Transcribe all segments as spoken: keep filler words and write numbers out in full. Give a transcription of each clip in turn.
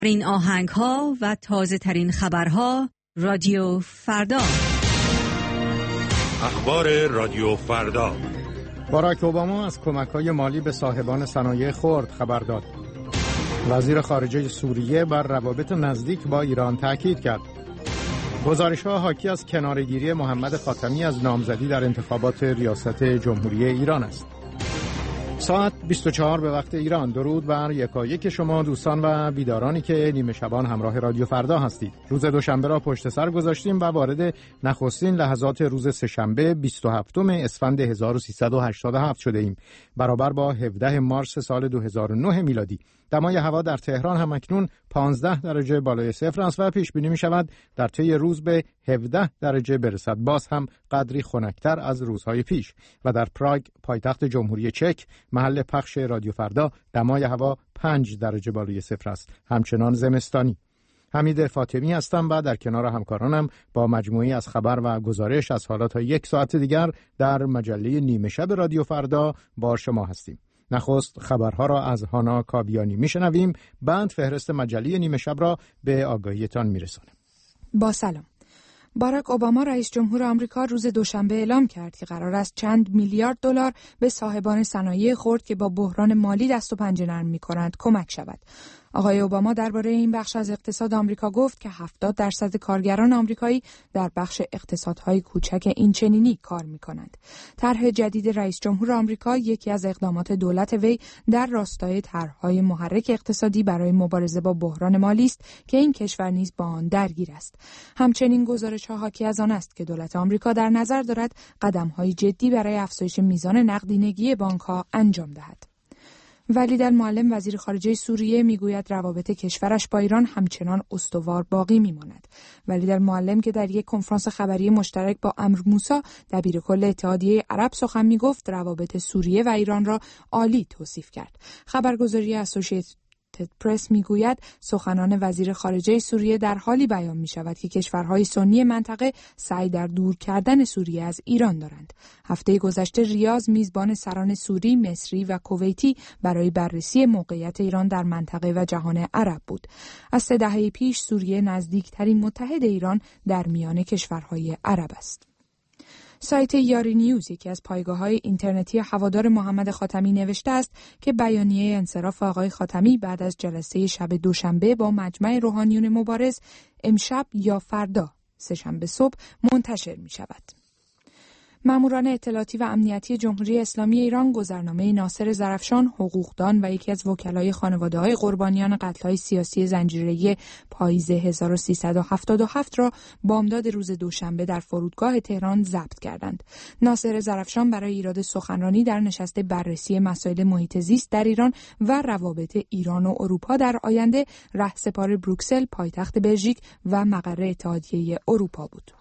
این آهنگ ها و تازه ترین خبرها رادیو فردا. اخبار رادیو فردا. باراک اوباما از کمک‌های مالی به صاحبان صنایع خرد خبر داد. وزیر خارجه سوریه بر روابط نزدیک با ایران تاکید کرد. گزارش‌ها حاکی از کناره‌گیری محمد خاتمی از نامزدی در انتخابات ریاست جمهوری ایران است. ساعت بیست و چهار به وقت ایران. درود بر یکایک شما دوستان و بیدارانی که نیمه شبان همراه رادیو فردا هستید. روز دوشنبه را پشت سر گذاشتیم و وارد نخستین لحظات روز سه‌شنبه بیست و هفتم اسفند هزار و سیصد و هشتاد و هفت شده ایم، برابر با هفدهم مارس سال دو هزار و نه میلادی. دمای هوا در تهران هم اکنون پانزده درجه بالای صفر است و پیش بینی می شود در طی روز به هفده درجه برسد، باز هم قدری خنک‌تر از روزهای پیش. و در پراگ، پایتخت جمهوری چک، محل پخش رادیو فردا، دمای هوا پنج درجه بالای صفر است، همچنان زمستانی. حمید فاطمی هستم و در کنار همکارانم با مجموعی از خبر و گزارش از حالا تا یک ساعت دیگر در مجله نیمه شب رادیو فردا با شما هستیم. نخست خبرها را از هانا کابیانی میشنویم، بعد فهرست مجله نیمه شب را به آگاهیتان میرسانم. با سلام. باراک اوباما رئیس جمهور آمریکا روز دوشنبه اعلام کرد که قرار است چند میلیارد دلار به صاحبان صنایع خرد که با بحران مالی دست و پنجه نرم می‌کنند کمک شود. آقای اوباما درباره این بخش از اقتصاد آمریکا گفت که هفتاد درصد کارگران آمریکایی در بخش اقتصادهای کوچک این چنینی کار می‌کنند. طرح جدید رئیس جمهور آمریکا یکی از اقدامات دولت وی در راستای طرح‌های محرک اقتصادی برای مبارزه با بحران مالی است که این کشور نیز با آن درگیر است. همچنین گزارش‌ها حاکی از آن است که دولت آمریکا در نظر دارد قدم‌های جدی برای افزایش میزان نقدینگی بانک‌ها انجام دهد. ولیدالمعلم وزیر خارجه سوریه میگوید روابط کشورش با ایران همچنان استوار باقی میماند. ولیدالمعلم که در یک کنفرانس خبری مشترک با امر موسی دبیرکل اتحادیه عرب سخن میگفت، روابط سوریه و ایران را عالی توصیف کرد. خبرگزاری اسوسییتد پرس میگوید سخنان وزیر خارجه سوریه در حالی بیان می شود که کشورهای سنی منطقه سعی در دور کردن سوریه از ایران دارند. هفته گذشته ریاض میزبان سران سوری، مصری و کویتی برای بررسی موقعیت ایران در منطقه و جهان عرب بود. از سه دهه پیش سوریه نزدیکترین متحد ایران در میان کشورهای عرب است. سایت یاری نیوز، یکی از پایگاه‌های اینترنتی هوادار محمد خاتمی، نوشته است که بیانیه انصراف آقای خاتمی بعد از جلسه شب دوشنبه با مجمع روحانیون مبارز امشب یا فردا سه‌شنبه صبح منتشر می‌شود. ماموران اطلاعاتی و امنیتی جمهوری اسلامی ایران گذرنامه ناصر زرافشان، حقوقدان و یکی از وکلای خانواده‌های قربانیان قتل‌های سیاسی زنجیره‌ای پاییز هزار و سیصد و هفتاد و هفت را بامداد روز دوشنبه در فرودگاه تهران ضبط کردند. ناصر زرافشان برای ایراد سخنرانی در نشست بررسی مسائل محیط زیست در ایران و روابط ایران و اروپا در آینده رهسپار بروکسل، پایتخت بلژیک و مقر اتحادیه اروپا بود.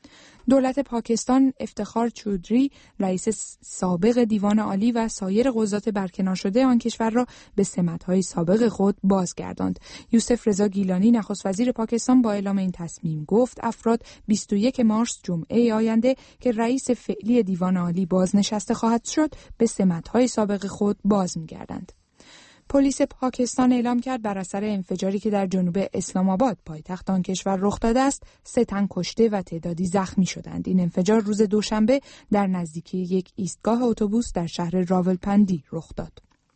دولت پاکستان افتخار چودری، رئیس سابق دیوان عالی و سایر قضات برکنار شده آن کشور را به سمت‌های سابق خود بازگرداند. یوسف رضا گیلانی، نخست وزیر پاکستان، با اعلام این تصمیم گفت افراد بیست و یک مارس جمعه آینده که رئیس فعلی دیوان عالی بازنشسته خواهد شد به سمت‌های سابق خود باز می‌گردند. پلیس پاکستان اعلام کرد بر اثر انفجاری که در جنوب اسلام آباد، پایتخت آن کشور، رخ داده است، سه تن کشته و تعدادی زخمی شدند. این انفجار روز دوشنبه در نزدیکی یک ایستگاه اتوبوس در شهر راولپندی رخ داد.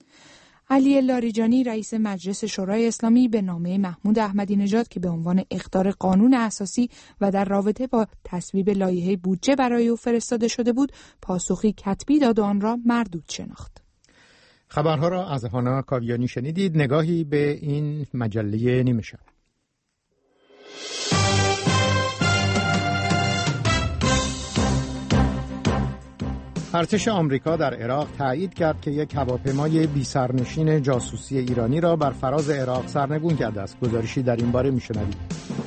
علی لاریجانی، رئیس مجلس شورای اسلامی، به نامه محمود احمدی نژاد که به عنوان اخطار قانون اساسی و در رابطه با تصویب لایحه بودجه برای او فرستاده شده بود، پاسخی کتبی داد و آن را مردود شناخت. خبرها را از هانا کاویانی شنیدید. نگاهی به این مجله نیمه شب. ارتش آمریکا در عراق تایید کرد که یک هواپیمای بی سرنشین جاسوسی ایرانی را بر فراز عراق سرنگون کرده است. گزارشی در این باره می‌شنوید.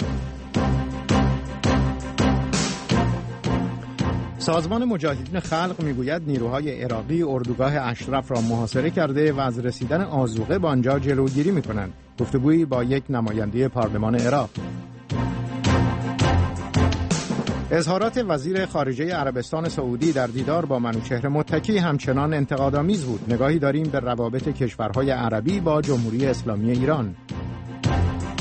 سازمان مجاهدین خلق میگوید نیروهای عراقی اردوگاه اشرف را محاصره کرده و از رسیدن آذوقه به آنجا جلوگیری می‌کنند. گفتگویی با یک نماینده پارلمان عراق. اظهارات وزیر خارجه عربستان سعودی در دیدار با منوچهر متکی همچنان انتقادآمیز بود. نگاهی داریم به روابط کشورهای عربی با جمهوری اسلامی ایران.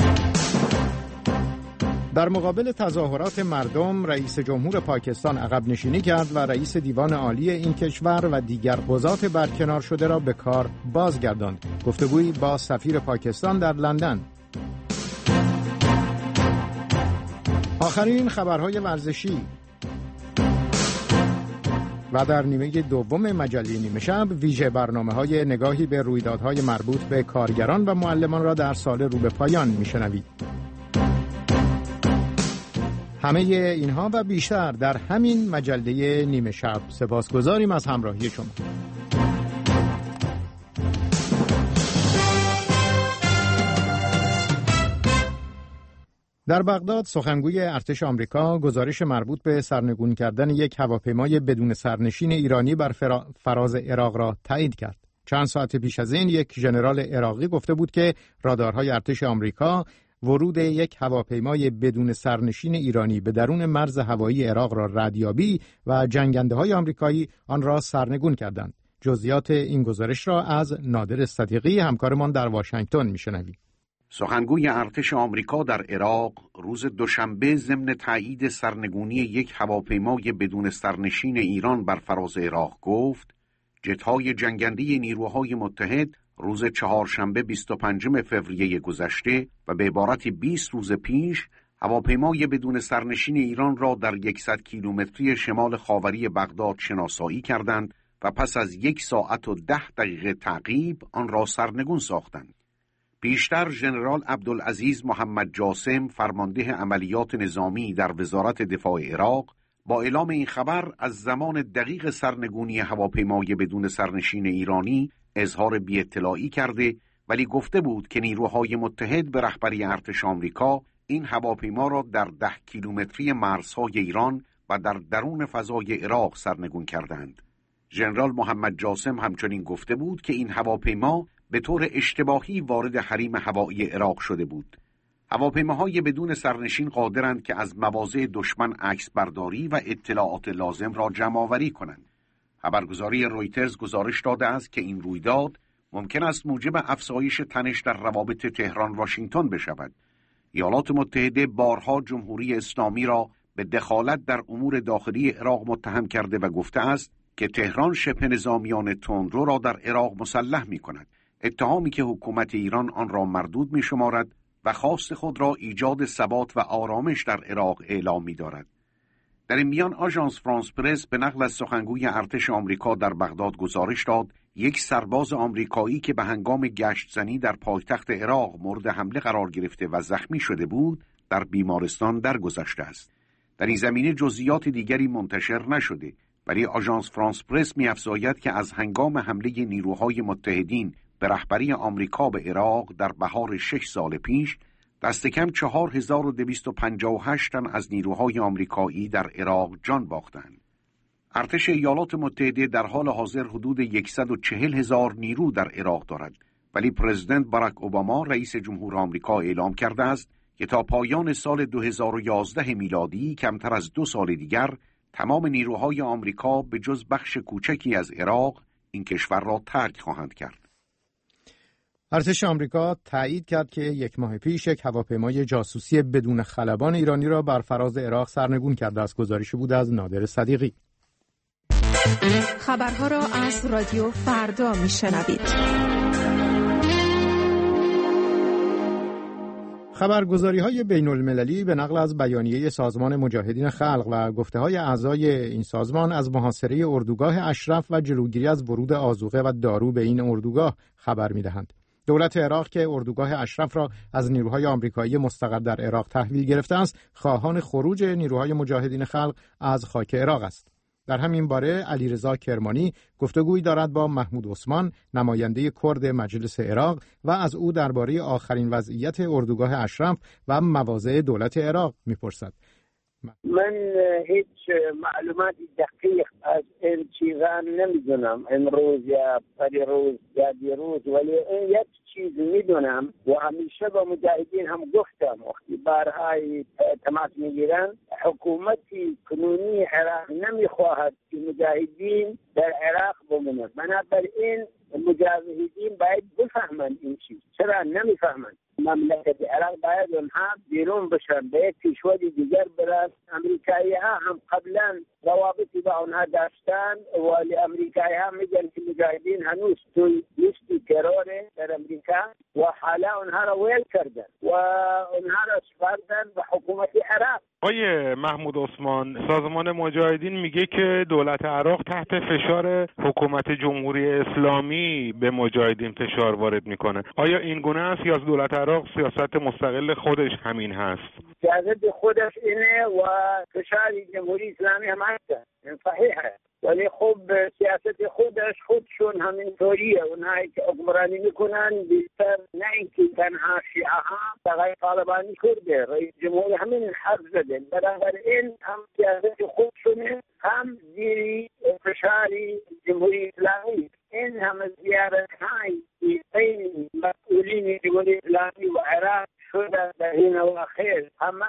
در مقابل تظاهرات مردم، رئیس جمهور پاکستان عقب نشینی کرد و رئیس دیوان عالی این کشور و دیگر قضات برکنار شده را به کار بازگرداند. گفتگویی با سفیر پاکستان در لندن. آخرین خبرهای ورزشی و در نیمه دوم مجله نیمه شب ویژه برنامه‌های نگاهی به رویدادهای مربوط به کارگران و معلمان را در سال رو به پایان می‌شنوید. همه اینها و بیشتر در همین مجله نیمه شب. سپاسگزاریم از همراهی شما. در بغداد سخنگوی ارتش آمریکا گزارش مربوط به سرنگون کردن یک هواپیمای بدون سرنشین ایرانی بر فراز عراق را تایید کرد. چند ساعت پیش از این یک ژنرال عراقی گفته بود که رادارهای ارتش آمریکا ورود یک هواپیمای بدون سرنشین ایرانی به درون مرز هوایی عراق را ردیابی و جنگنده‌های آمریکایی آن را سرنگون کردند. جزئیات این گزارش را از نادر صدیقی همکارمان در واشنگتن می‌شنویم. سخنگوی ارتش آمریکا در عراق روز دوشنبه ضمن تایید سرنگونی یک هواپیمای بدون سرنشین ایران بر فراز عراق گفت جت‌های جنگنده نیروهای متحد روز چهارشنبه بیست و پنجم فوریه گذشته و به عبارت بیست روز پیش هواپیمای بدون سرنشین ایران را در صد کیلومتری شمال خاوری بغداد شناسایی کردند و پس از یک ساعت و ده دقیقه تعقیب آن را سرنگون ساختند. پیشتر ژنرال عبدالعزیز محمد جاسم فرمانده عملیات نظامی در وزارت دفاع عراق با اعلام این خبر از زمان دقیق سرنگونی هواپیمای بدون سرنشین ایرانی اظهار بی‌اطلاعی کرده، ولی گفته بود که نیروهای متحد به رهبری ارتش آمریکا این هواپیما را در ده کیلومتری مرزهای ایران و در درون فضای عراق سرنگون کردند. ژنرال محمد جاسم همچنین گفته بود که این هواپیما به طور اشتباهی وارد حریم هوایی عراق شده بود. هواپیماهای بدون سرنشین قادرند که از مواضع دشمن عکس برداری و اطلاعات لازم را جمع‌آوری کنند. خبرگزاری رویترز گزارش داده است که این رویداد ممکن است موجب افزایش تنش در روابط تهران واشنگتن بشود. ایالات متحده بارها جمهوری اسلامی را به دخالت در امور داخلی عراق متهم کرده و گفته است که تهران شبه نظامیان تندرو را در عراق مسلح می کند. اتهامی که حکومت ایران آن را مردود می شمارد و خواست خود را ایجاد ثبات و آرامش در عراق اعلام می دارد. در این میان آژانس فرانس پرس به نقل از سخنگوی ارتش آمریکا در بغداد گزارش داد یک سرباز آمریکایی که به هنگام گشت زنی در پایتخت عراق مورد حمله قرار گرفته و زخمی شده بود در بیمارستان درگذشته است. در این زمینه جزئیات دیگری منتشر نشده، ولی آژانس فرانس پرس می‌افزاید که از هنگام حمله نیروهای متحدین به رهبری آمریکا به عراق در بهار شش سال پیش دست کم چهار هزار و دویست و پنجاه و هشت تن از نیروهای آمریکایی در عراق جان باختند. ارتش ایالات متحده در حال حاضر حدود صد و چهل هزار نیرو در عراق دارد، ولی پرزیدنت باراک اوباما رئیس جمهور آمریکا اعلام کرده است که تا پایان سال دو هزار و یازده میلادی کمتر از دو سال دیگر تمام نیروهای آمریکا به جز بخش کوچکی از عراق این کشور را ترک خواهند کرد. ارتش آمریکا تایید کرد که یک ماه پیش یک هواپیمای جاسوسی بدون خلبان ایرانی را بر فراز عراق سرنگون کرده است. گزارشی بود از نادر صدیقی. خبرها را از رادیو فردا میشنوید. خبرگزاری‌های بین‌المللی به نقل از بیانیه سازمان مجاهدین خلق و گفته‌های اعضای این سازمان از محاصره اردوگاه اشرف و جلوگیری از ورود آذوقه و دارو به این اردوگاه خبر می‌دهند. دولت عراق که اردوگاه اشرف را از نیروهای آمریکایی مستقر در عراق تحویل گرفته است، خواهان خروج نیروهای مجاهدین خلق از خاک عراق است. در همین باره علیرضا کرمانی گفتگویی دارد با محمود عثمان، نماینده کرد مجلس عراق، و از او درباره آخرین وضعیت اردوگاه اشرف و مواضع دولت عراق میپرسد. من هیچ معلومات دقیق از این چیزا نمیدونم امروز یا پریروز یا دیروز، ولی این یک چیز میدونم و همیشه با مجاهدین هم گفتم وقتی بارهای تماس میگیرن حکومت کنونی عراق نمیخواهد که مجاهدین در عراق بمانند. بنابراین مجاهدین باید بفهمند این چیز. چرا نمیفهمند؟ مملکت عراق باید اونها بیرون بشن، به یک کشوری دیگر برن. امریکایی ها هم قبلا روابطی با اونها داشتن، ولی امریکایی ها میگن که مجاهدین هنوز توی لیستی تروره در امریکا و حالا اونها را ویل کردن و اونها را سپردن به حکومت عراق. آقای محمود عثمان، سازمان مجاهدین میگه که دولت عراق تحت فشار حکومت جمهوری اسلامی به مجاهدین فشار وارد میکنه. آیا این گونه است یا از دولت عراق سیاست مستقل خودش همین هست؟ سیاست خودش اینه و فشار جمهوری اسلامی هم هست. این صحیحه، ولی خب سیاست خودش خودشون همین طوریه. اونهایی که حکمرانی میکنن بیشتر نه اینکه تنها شیعه ها فقط طالبانی کرده، رئیس جمهور همین حرف زده. بنابراین هم سیاست خودشونه هم زیر فشاری جمهوری اسلامی. این همه زیارت های بین مسئولین جمهوری اسلامی و عراق شده در این اواخر همه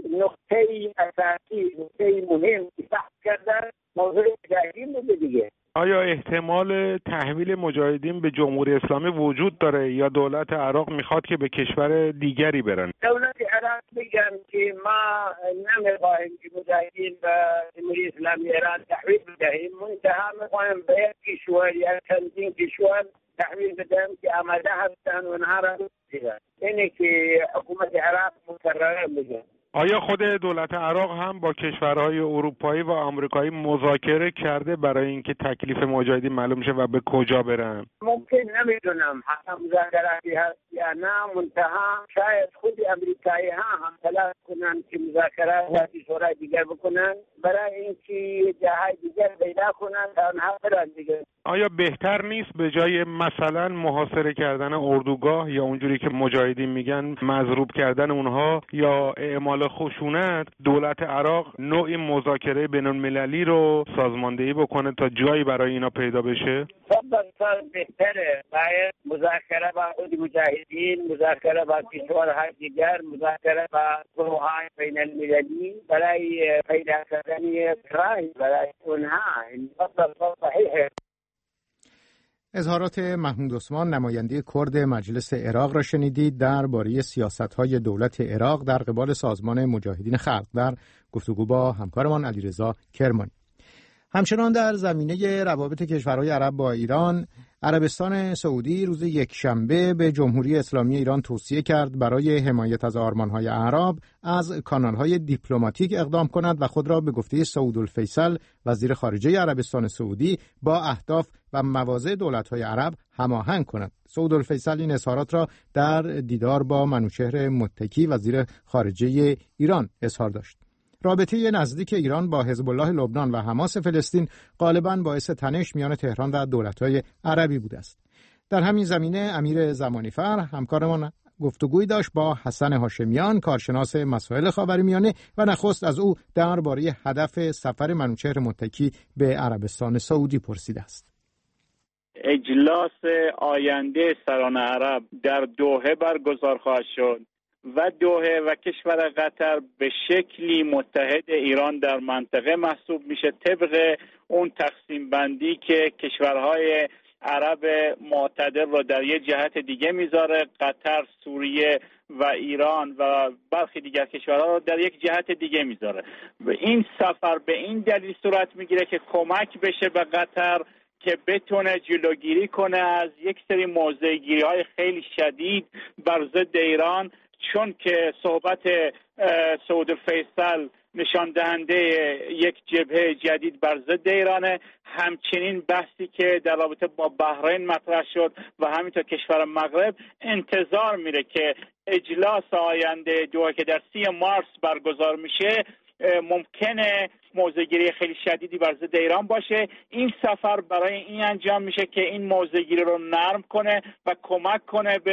نقطه اساسی، نقطه مهم که بحث کردن موضوع مجاهدین بوده دیگه. آیا احتمال تحویل مجاهدین به جمهوری اسلامی وجود داره یا دولت عراق میخواد که به کشور دیگری برن؟ دولت عراق میگن که ما نمیخواهیم که مجاهدین به جمهوری اسلامی ایران تحویل بدهیم، منتها میخواهیم به یک کشور یا چندین کشور تحویل بدهیم که آماده هستن و اونها را بگیرن. اینه که حکومت عراق مقرره میگن. آیا خود دولت عراق هم با کشورهای اروپایی و آمریکایی مذاکره کرده برای اینکه تکلیف مجاهدین معلوم شه و به کجا برن؟ ممکن نمیدونم حتی مذاکراتی هست یا نه، منتها شاید خود امریکایی ها هم تلاش کنن که مذاکرات و کشورهای دیگر بکنن برای اینکه جاهای دیگر پیدا کنن تا اونها برن دیگر. آیا بهتر نیست به جای مثلا محاصره کردن اردوگاه یا اونجوری که مجاهدین میگن مضروب کردن اونها یا اعمال خشونت، دولت عراق نوعی مذاکره بین‌المللی رو سازماندهی بکنه تا جایی برای اینا پیدا بشه؟ صد بهتره. باید مذاکره با خود مجاهدین، مذاکره با کشورهای دیگر، مذاکره با گروه‌های بین‌المللی برای پیدا کردن راهی برای اونها. این صحیحه. اظهارات محمود عثمان، نماینده کرد مجلس عراق را شنیدید درباره سیاست‌های دولت عراق در قبال سازمان مجاهدین خلق در گفتگو با همکارمان علیرضا کرمانی. همچنان در زمینه روابط کشورهای عرب با ایران، عربستان سعودی روز یکشنبه به جمهوری اسلامی ایران توصیه کرد برای حمایت از آرمان‌های اعراب از کانال‌های دیپلماتیک اقدام کند و خود را به گفته سعودالفیصل وزیر خارجه عربستان سعودی با اهداف و مواضع دولت‌های عرب هماهنگ کند. سعودالفیصل این اظهارات را در دیدار با منوچهر متکی وزیر خارجه ایران اظهار داشت. رابطه نزدیک ایران با حزب الله لبنان و حماس فلسطین غالباً باعث تنش میان تهران و دولت‌های عربی بوده است. در همین زمینه امیر زمانیفر همکارمان گفتگویی داشت با حسن هاشمیان، کارشناس مسائل خاورمیانه، و نخست از او درباره هدف سفر منوچهر متکی به عربستان سعودی پرسیده است. اجلاس آینده سران عرب در دوحه برگزار خواهد شد و دوحه و کشور قطر به شکلی متحد ایران در منطقه محسوب میشه، طبق اون تقسیم بندی که کشورهای عرب معتدل رو در یه جهت دیگه میذاره، قطر، سوریه و ایران و برخی دیگر کشورها رو در یک جهت دیگه میذاره. این سفر به این دلیل صورت میگیره که کمک بشه به قطر که بتونه جلوگیری کنه از یک سری موضع‌گیری های خیلی شدید بر ضد ایران، چون که صحبت سعودالفیصل نشان دهنده یک جبهه جدید بر ضد ایرانه. همچنین بحثی که در رابطه با بحرین مطرح شد و همینطور کشور مغرب، انتظار میره که اجلاس آینده دوحه که در سی مارس برگزار میشه ممکنه موضع‌گیری خیلی شدیدی بر ضد ایران باشه. این سفر برای این انجام میشه که این موضع‌گیری رو نرم کنه و کمک کنه به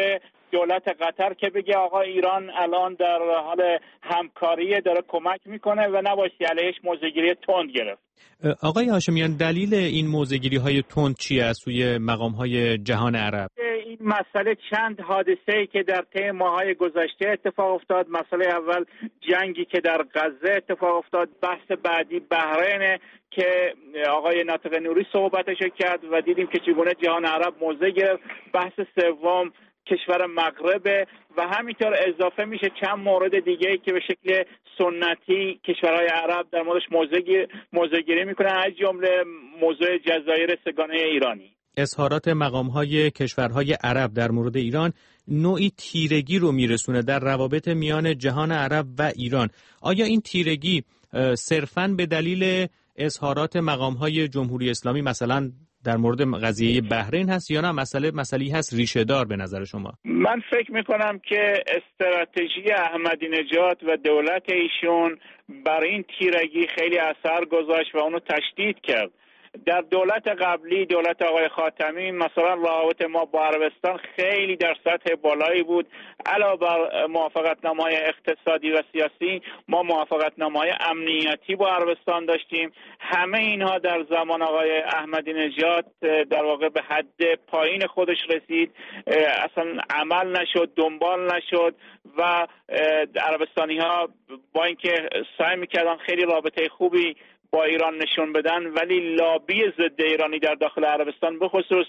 دولت قطر که بگه آقا ایران الان در حال همکاری داره کمک میکنه و نباید علیهش موضع‌گیری تند گرفت. آقای هاشمیان دلیل این موضع‌گیری‌های تند چیه از سوی مقام‌های جهان عرب؟ این مسئله چند حادثه‌ای که در طی ماه‌های گذشته اتفاق افتاد. مسئله اول جنگی که در غزه اتفاق افتاد، بحث بعدی بحرین که آقای ناطق نوری صحبتش کرد و دیدیم که چگونه جهان عرب موضع گرفت. بحث سوم کشور مغرب و همینطور اضافه میشه چند مورد دیگه‌ای که به شکل سنتی کشورهای عرب در موردش موضع گیری میکنن، از جمله موضوع جزایر سگانه ایرانی. اظهارات مقام‌های کشورهای عرب در مورد ایران نوعی تیرگی رو میرسونه در روابط میان جهان عرب و ایران. آیا این تیرگی صرفاً به دلیل اظهارات مقام‌های جمهوری اسلامی مثلا در مورد قضیه بحرین هست یا نه مسئله مسئله‌ای هست ریشه دار به نظر شما؟ من فکر میکنم که استراتژی احمدی نژاد و دولت ایشون بر این تیرگی خیلی اثر گذاشت و اونو تشدید کرد. در دولت قبلی، دولت آقای خاتمی، مثلا روابط ما با عربستان خیلی در سطح بالایی بود. علاوه بر موافقتنامه‌های اقتصادی و سیاسی، ما موافقتنامه‌های امنیتی با عربستان داشتیم. همه اینها در زمان آقای احمدی نژاد در واقع به حد پایین خودش رسید، اصلا عمل نشد، دنبال نشد و عربستانی‌ها با اینکه سعی می‌کردن خیلی رابطه خوبی با ایران نشون بدن، ولی لابی ضد ایرانی در داخل عربستان، به خصوص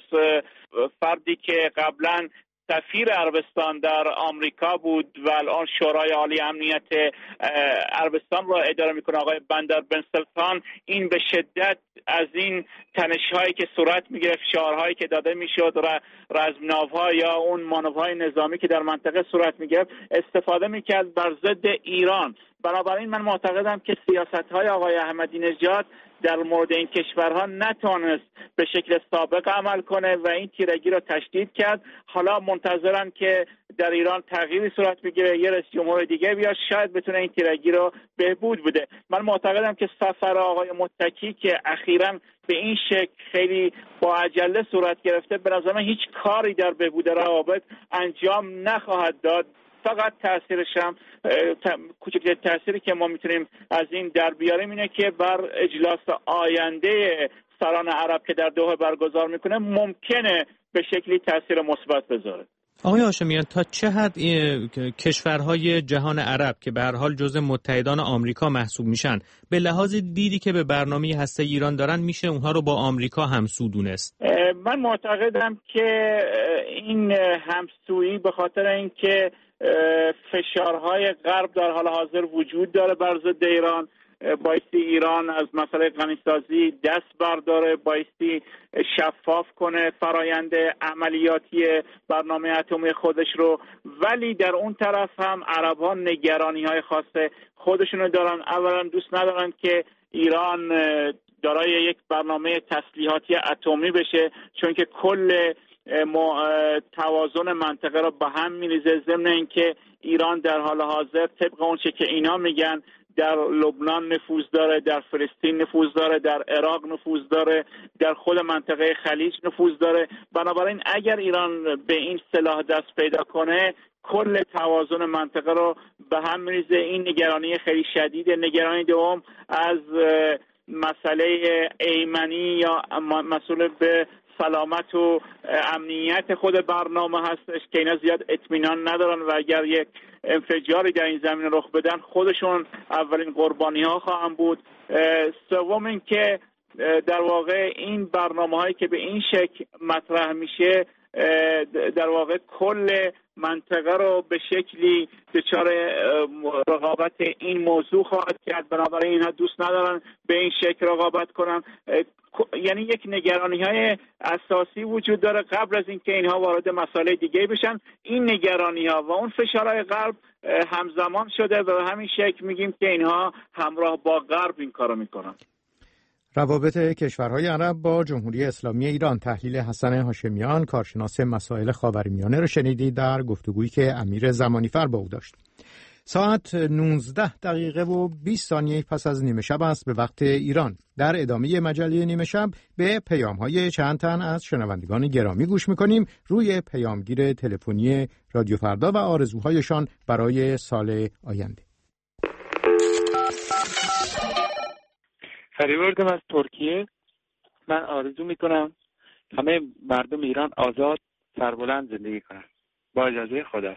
فردی که قبلا سفیر عربستان در آمریکا بود و الان شورای عالی امنیت عربستان را اداره میکنه، آقای بندر بن سلطان، این به شدت از این تنش‌هایی که صورت میگرفت، شعارهایی که داده میشد، رزمناوها یا اون مانورهای نظامی که در منطقه صورت میگرفت استفاده میکرد بر ضد ایران. بنابراین من معتقدم که سیاست‌های آقای احمدی نژاد در مورد این کشورها نتونست به شکل سابق عمل کنه و این تیرگی را تشدید کرد. حالا منتظرم که در ایران تغییری صورت بگیره، یه رئیس جمهور دیگه بیاد، شاید بتونه این تیرگی رو بهبود بده. من معتقدم که سفر آقای متکی که اخیراً به این شکل خیلی با عجله صورت گرفته، به نظر من هیچ کاری در بهبود روابط انجام نخواهد داد. فقط تاثیرش هم کوچکترین تاثیری که ما میتونیم از این در بیاریم اینه که بر اجلاس آینده سران عرب که در دوحه برگزار میکنه ممکنه به شکلی تاثیر مثبت بذاره. آقای هاشمیان، تا چه حد کشورهای جهان عرب که به هر حال جزء متحدان آمریکا محسوب میشن، به لحاظ دیدی که به برنامه هسته ایران دارن، میشه اونها رو با آمریکا همسو دونست؟ من معتقدم که این همسویی به خاطر اینکه فشارهای غرب در حال حاضر وجود داره بر ضد ایران، بایستی ایران از مسئله غنیسازی دست برداره، بایستی شفاف کنه فرایند عملیاتی برنامه اتمی خودش رو، ولی در اون طرف هم عرب‌ها نگرانی‌های خاص خودشونو دارن. اولا دوست ندارن که ایران دارای یک برنامه تسلیحاتی اتمی بشه، چون که کل توازن منطقه رو به هم می‌ریزه. ضمن اینکه ایران در حال حاضر طبق اون چه که اینا میگن در لبنان نفوذ داره، در فلسطین نفوذ داره، در عراق نفوذ داره، در خود منطقه خلیج نفوذ داره. بنابراین اگر ایران به این سلاح دست پیدا کنه، کل توازن منطقه رو به هم می‌ریزه. این نگرانی خیلی شدیده. نگرانی دوم از مسئله ایمنی یا مسئول به سلامت و امنیت خود برنامه هستش که اینا زیاد اطمینان ندارن و اگر یک انفجاری در این زمین رخ بدن خودشون اولین قربانی ها خواهند بود. سوم این که در واقع این برنامه هایی که به این شکل مطرح میشه در واقع کل منطقه رو به شکلی دچار رقابت این موضوع خواهد کرد. بنابراین اینها دوست ندارن به این شکل رقابت کنن. یعنی یک نگرانی های اساسی وجود داره قبل از اینکه اینها وارد مسائل دیگه بشن. این نگرانی ها و اون فشارهای غرب همزمان شده و به همین شکل میگیم که اینها همراه با غرب این کارو میکنن. روابط کشورهای عرب با جمهوری اسلامی ایران. تحلیل حسن هاشمیان، کارشناس مسائل خاورمیانه، رو شنیدید در گفتگویی که امیر زمانیفر با او داشت. ساعت نوزده دقیقه و بیست ثانیه پس از نیمه شب است به وقت ایران. در ادامه مجله نیمه شب به پیام‌های چند تن از شنوندگان گرامی گوش می‌کنیم روی پیامگیر تلفنی رادیو فردا و آرزوهایشان برای سال آینده. فریوردم از ترکیه. من آرزو می‌کنم همه مردم ایران آزاد سربلند زندگی کنند. با اجازه خدا.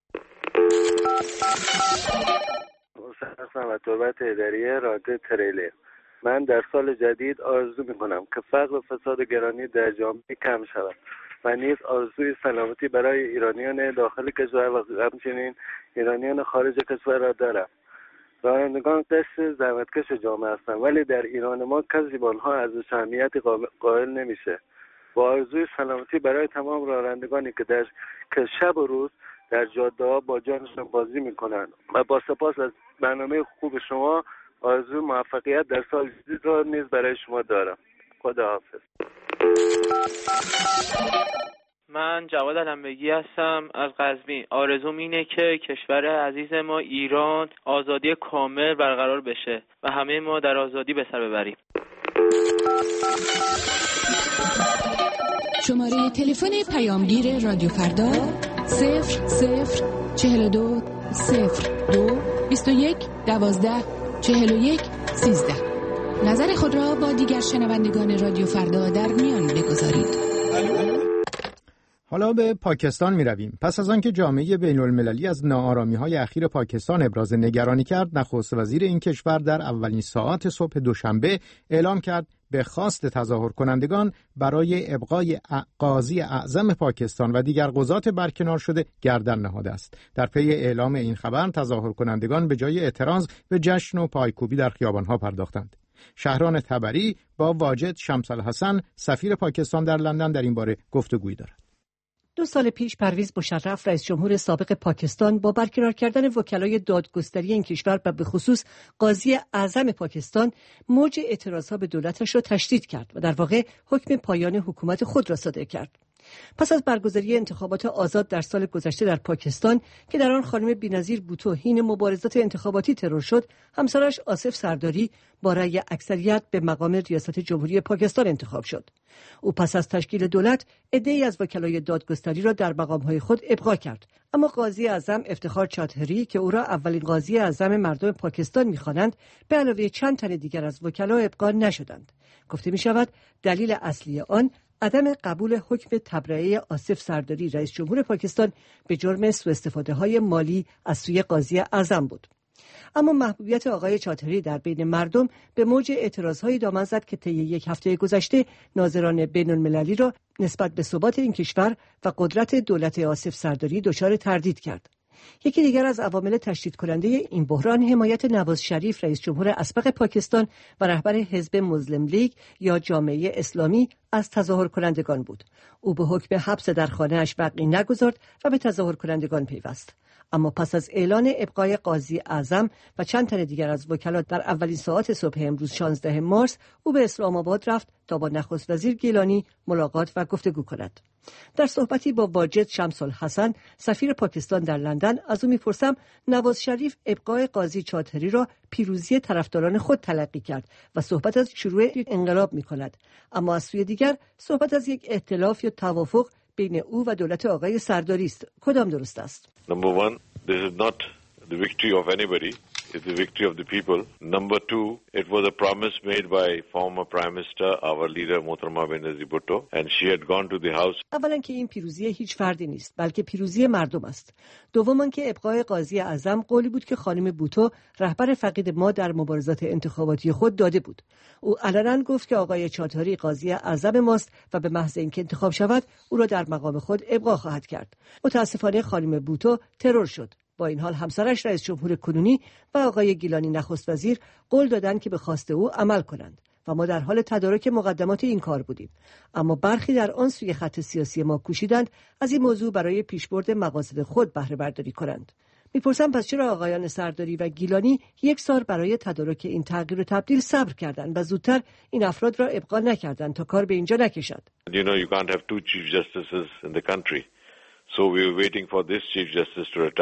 هستم و تربت اداریه راده تریلی. من در سال جدید آرزو میکنم که فقر و فساد و گرانی در جامعه کم شود و نیز آرزوی سلامتی برای ایرانیان داخل کشور و همچنین ایرانیان خارج کشور را دارم. رانندگان قشر زحمتکش جامعه هستند ولی در ایران ما کسی به آنها ارزش اهمیتی قائل نمیشه. با آرزوی سلامتی برای تمام رانندگانی که در که شب و روز در جاده‌ها با جانشان بازی میکنند و با سپاس از برنامه خوب شما آرزوی موفقیت در سال جدید را نیز برای شما دارم. خداحافظ. من جواد علمبگی هستم از قزوین. آرزوم اینه که کشور عزیز ما ایران آزادی کامل برقرار بشه و همه ما در آزادی به سر ببریم. شماره تلفن پیامگیر رادیو فردا صفر صفر چهل و دو صفر دو بیست و یک دوازده چهل و یک سیزده. نظر خود را با دیگر شنوندگان رادیو فردا در میان بگذارید. حالا به پاکستان می رویم. پس از آنکه جامعه بین المللی از ناآرامی‌های اخیر پاکستان ابراز نگرانی کرد، نخست وزیر این کشور در اولین ساعات صبح دوشنبه اعلام کرد به خواست تظاهر کنندگان برای ابقای قاضی اعظم پاکستان و دیگر قضات برکنار شده گردن نهاده است. در پی اعلام این خبر تظاهر کنندگان به جای اعتراض به جشن و پایکوبی در خیابان‌ها پرداختند. شهران تبری با واجد شمس الحسن سفیر پاکستان در لندن در این باره گفتگویی دارد. دو سال پیش پرویز مشرف رئیس جمهور سابق پاکستان با برقرار کردن وکلای دادگستری این کشور و به خصوص قاضی اعظم پاکستان موج اعتراضها به دولتش را تشدید کرد و در واقع حکم پایان حکومت خود را صادر کرد. پس از برگزاری انتخابات آزاد در سال گذشته در پاکستان که در آن خانم بی‌نظیر بوتو حین مبارزات انتخاباتی ترور شد، همسرش آصف سرداری با رأی اکثریت به مقام ریاست جمهوری پاکستان انتخاب شد. او پس از تشکیل دولت عده‌ای از وکلای دادگستری را در مقام‌های خود ابقا کرد، اما قاضی اعظم افتخار چاتهری که او را اولین قاضی اعظم مردم پاکستان می‌خوانند، به علاوه چند تن دیگر از وکلا ابقا نشدند. گفته می‌شود دلیل اصلی آن عدم قبول حکم تبرئه آصف سرداری رئیس جمهور پاکستان به جرم سوءاستفاده‌های مالی از سوی قاضی اعظم بود. اما محبوبیت آقای چاتهری در بین مردم به موج اعتراض‌های دامن زد که طی یک هفته گذشته ناظران بین‌المللی را نسبت به ثبات این کشور و قدرت دولت آصف سرداری دچار تردید کرد. یکی دیگر از عوامل تشدید کننده این بحران حمایت نواز شریف رئیس جمهور اسبق پاکستان و رهبر حزب مسلم لیگ یا جامعه اسلامی از تظاهر کنندگان بود. او به حکم حبس در خانه‌اش بقی نگذارد و به تظاهر کنندگان پیوست. اما پس از اعلان ابقای قاضی اعظم و چند تن دیگر از وکلا در اولین ساعات صبح امروز شانزدهم مارس، او به اسلام آباد رفت تا با نخست وزیر گیلانی ملاقات و گفتگو کند. در صحبتی با واجد شمس الحسن سفیر پاکستان در لندن از او میپرسم نواز شریف ابقای قاضی چاتهری را پیروزی طرفداران خود تلقی کرد و صحبت از شروع انقلاب میکند، اما از سوی دیگر صحبت از یک ائتلاف یا توافق بین او و دولت آقای سرداری است. کدام درست است؟ Number one, this is not the victory of anybody. It's the victory of the people. Number two, it was a promise made by former Prime Minister, our leader, Mohtarama Benazir Bhutto, and she had gone to the house. اولا که این پیروزی هیچ فردی نیست، بلکه پیروزی مردم است. دوما که ابقای قاضی اعظم قولی بود که خانم بوتو رهبر فقید ما در مبارزات انتخاباتی خود داده بود. او علنا گفت که آقای چاتهری قاضی اعظم ماست و به محض اینکه انتخاب شود او را در مقام خود ابقا خواهد کرد. متاسفانه خانم بوتو ترور شد. با این حال همسرش رئیس جمهور کنونی و آقای گیلانی نخست وزیر قول دادند که به خواست او عمل کنند و ما در حال تدارک مقدمات این کار بودیم. اما برخی در آن سوی خط سیاسی ما کوشیدند از این موضوع برای پیشبرد مقاصد خود بهره برداری کنند. میپرسم پس چرا آقایان سرداری و گیلانی یک سال برای تدارک این تغییر و تبدیل صبر کردند و زودتر این افراد را ابقا نکردند تا کار به اینجا نکشد؟ You know, you can't have two chief justices in the country. So we were waiting for this chief justice to retire.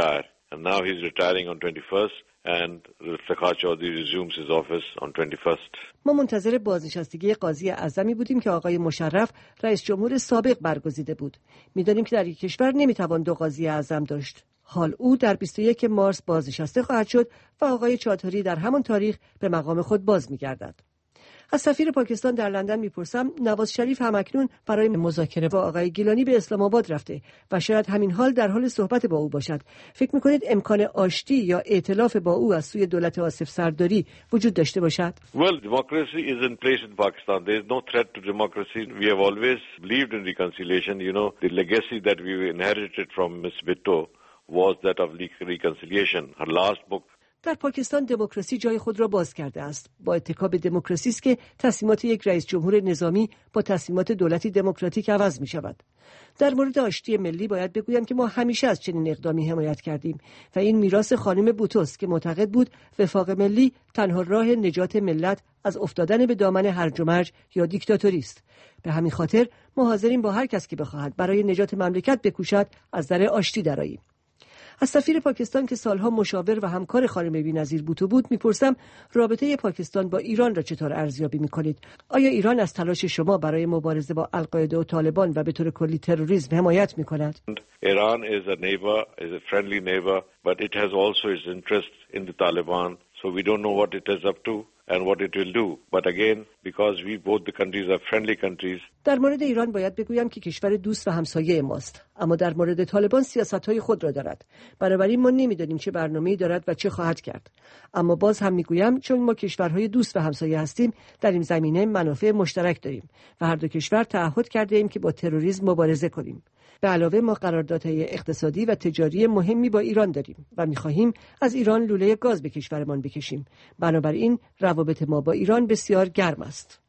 and now he's retiring on twenty-first and Iftikhar Chaudhry resumes his office on twenty-first. ما منتظر بازنشستگی قاضی اعظمی بودیم که آقای مشرف رئیس جمهور سابق برگزیده بود. می‌دانیم که در یک کشور نمی‌توان دو قاضی اعظم داشت. حال او در بیست و یک مارس بازنشسته خواهد شد و آقای چادری در همان تاریخ به مقام خود باز می‌گردد. از سفیر پاکستان در لندن میپرسم نواز شریف همکنون برای مذاکره با آقای گیلانی به اسلام آباد رفته و شاید همین حال در حال صحبت با او باشد. فکر میکنید امکان آشتی یا ائتلاف با او از سوی دولت آصف سرداری وجود داشته باشد؟ Well, democracy is in place in Pakistan. There is no threat to democracy. We have always believed in reconciliation. You know, the legacy that we inherited from Miss Bhutto was that of reconciliation. Her last book در پاکستان دموکراسی جای خود را باز کرده است. با اتکا به دموکراسی است که تصمیمات یک رئیس جمهور نظامی با تصمیمات دولتی دموکراتیک عوض می شود. در مورد آشتی ملی باید بگویم که ما همیشه از چنین اقدامی حمایت کردیم و این میراث خانم بوتوست که معتقد بود وفاق ملی تنها راه نجات ملت از افتادن به دامن هرج و مرج یا دیکتاتوری است. به همین خاطر ما حاضریم با هر کس که بخواهد برای نجات مملکت بکوشد از در آشتی درآییم. از سفیر پاکستان که سالها مشاور و همکار خانم بی‌نظیر بوتو بود میپرسم رابطه پاکستان با ایران را چطور ارزیابی میکنید؟ آیا ایران از تلاش شما برای مبارزه با القاعده و طالبان و به طور کلی تروریسم حمایت میکند؟ Iran is a neighbor, is a friendly neighbor, but it has also its interest in the Taliban, so we don't know what it is up to and what it will do. But again, because we both the countries are friendly countries. در مورد ایران باید بگویم که کشور دوست و همسایه ماست، اما در مورد طالبان سیاست‌های خود را دارد. بنابراین ما نمی‌دانیم چه برنامه‌ای دارد و چه خواهد کرد. اما باز هم می‌گویم چون ما کشورهای دوست و همسایه هستیم، در این زمینه منافع مشترک داریم و هر دو کشور تعهد کرده ایم که با تروریسم مبارزه کنیم. به علاوه ما قراردادهای اقتصادی و تجاری مهمی با ایران داریم و می‌خواهیم از ایران لوله گاز به کشورمان بکشیم. بنابراین روابط ما با ایران بسیار گرم است.